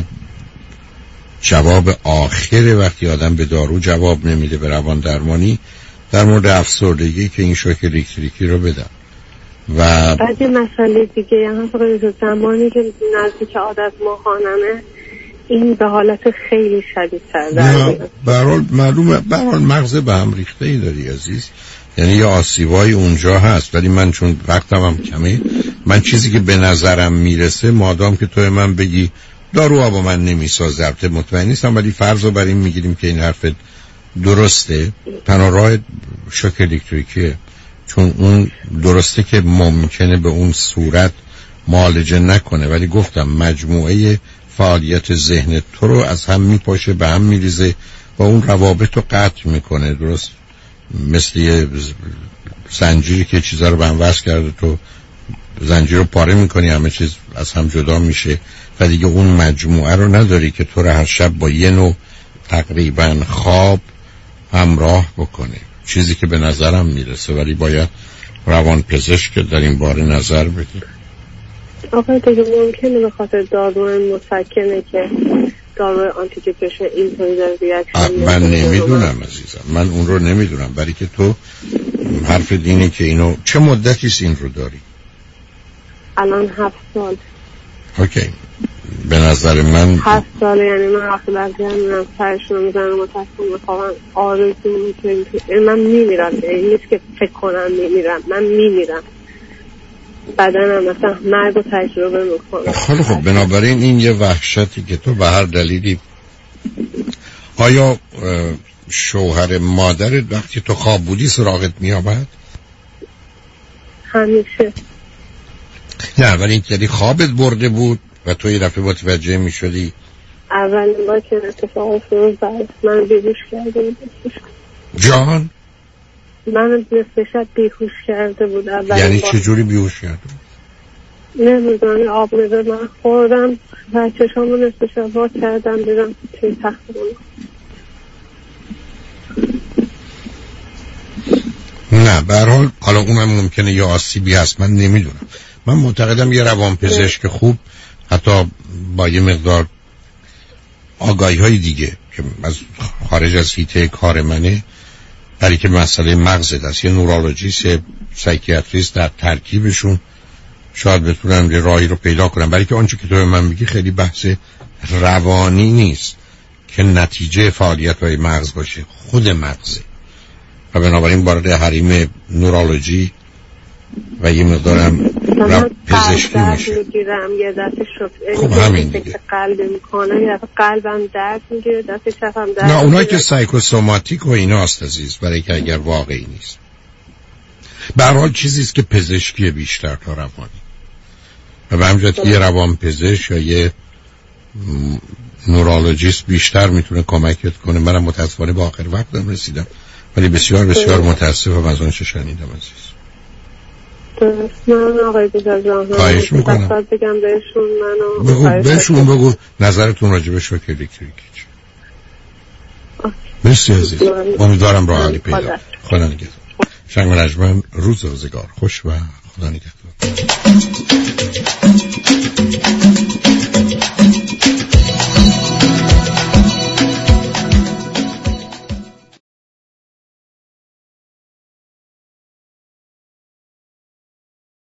جواب آخر وقتی آدم به دارو جواب نمیده به روان درمانی در مورد افسردگی که این شوک الکتریکی رو بدن. و بعد یه مسئله دیگه یعنی فقط زمانی که نزدیک عادت ماهانمه این به حالت خیلی شدیدتر در میاد. برحال معلومه، برحال مغز به هم ریخته ای داری عزیز، یعنی یه آسیبایی اونجا هست، ولی من چون وقتم هم کمه، من چیزی که به نظرم میرسه مادام که توی من بگی داروها با من نمیسازه، البته مطمئن نیستم ولی فرض رو بر این میگیریم که این حرفت درسته، تنها راه شوک الکتریکیه، چون اون درسته که ممکنه به اون صورت معالجه نکنه، ولی گفتم مجموعه فعالیت ذهن تو رو از هم میپاشه، به هم میریزه و اون روابط رو قطع میکنه، درست مثل یه زنجیری که چیزا رو به هم وصل کرده، تو زنجیر رو پاره میکنی همه چیز از هم جدا میشه و دیگه اون مجموعه رو نداری که تو رو هر شب با یه نوع تقریبا خواب همراه بکنه، چیزی که به نظرم میرسه، ولی باید روان پزشک در این باره نظر بده. آقای دیگه ممکنه به خاطر داروی مسکنه که داروی آنتی دیپرشن اینطوری داره ریاکشن؟ من نمیدونم عزیزم، من اون رو نمیدونم، برای که تو حرف دینی که اینو چه مدتیست این رو داری؟ الان 7 سال. اوکی، به نظر من 7 ساله، یعنی من وقتی بعضی هم میرم سرشون رو میزنم و تصمیم میخوام آرزو میکنم من میمیرم، یعنی نیست که فکر کنم میمیرم، من میمیرم، بدنم مثلا مرگ و تجربه میکنم. خیلی خب، بنابراین این یه وحشتی که تو به هر دلیلی، آیا شوهر مادرت وقتی تو خواب بودی سراغت میآمد؟ همیشه. نه ولی این یعنی خوابت برده بود و تو یه دفعه متوجه میشدی؟ اولین بار که اتفاق افتاد بعد من بیهوش کرده بود. جان؟ من نصف شب بیهوش کرده بود. یعنی چجوری بیهوش کرده بود؟ نمیدونم، آب میده من خوردم و چشامو نصف شب باز کردم دیدم توی تخت بود. نه به هر حال حالا اونم ممکنه یه آسیبی هست، من نمیدونم. من معتقدم یه روانپزشک خوب حتی با یه مقدار آگاهی های دیگه که از خارج از حیطه کار منه، برای که مسئله مغزت است، یه نورولوژیست، سایکیاتریست در ترکیبشون شاید بتونم یه راهی رو پیدا کنم، برای که آنچه که تو من میگی خیلی بحث روانی نیست که نتیجه فعالیت های مغز باشه، خود مغزه و بنابراین وارد حریم نورولوژی و یه مقدارم پزشکی میشه. یه دفعه خب همین دیگه قلب میکنه، یه دفعه قلبم درد میگیره، دفعه چپم درد. نه اونایی که سایکوسوماتیک و ایناست عزیز، برای که اگر واقعی نیست. به هر حال چیزیست که پزشکی بیشتر تا روانی و به همجهت یه روان پزشک یا یه نورولوژیست بیشتر میتونه کمکت کنه. منم متاسفانه به آخر وقتم رسیدم ولی بسیار بسیار متاسفم از اون چه شنیدم عزیز. درست. من آقای بی‌جان خواهش میکنم بگم بهشون بهشون بگو نظرتون راجع به شوک الکتریکی چیه. مرسی عزیز، امیدوارم راه حلی پیدا. خدا نگهدار. شنگ و نجمن، روز روزگار خوش و خدا نگهدار.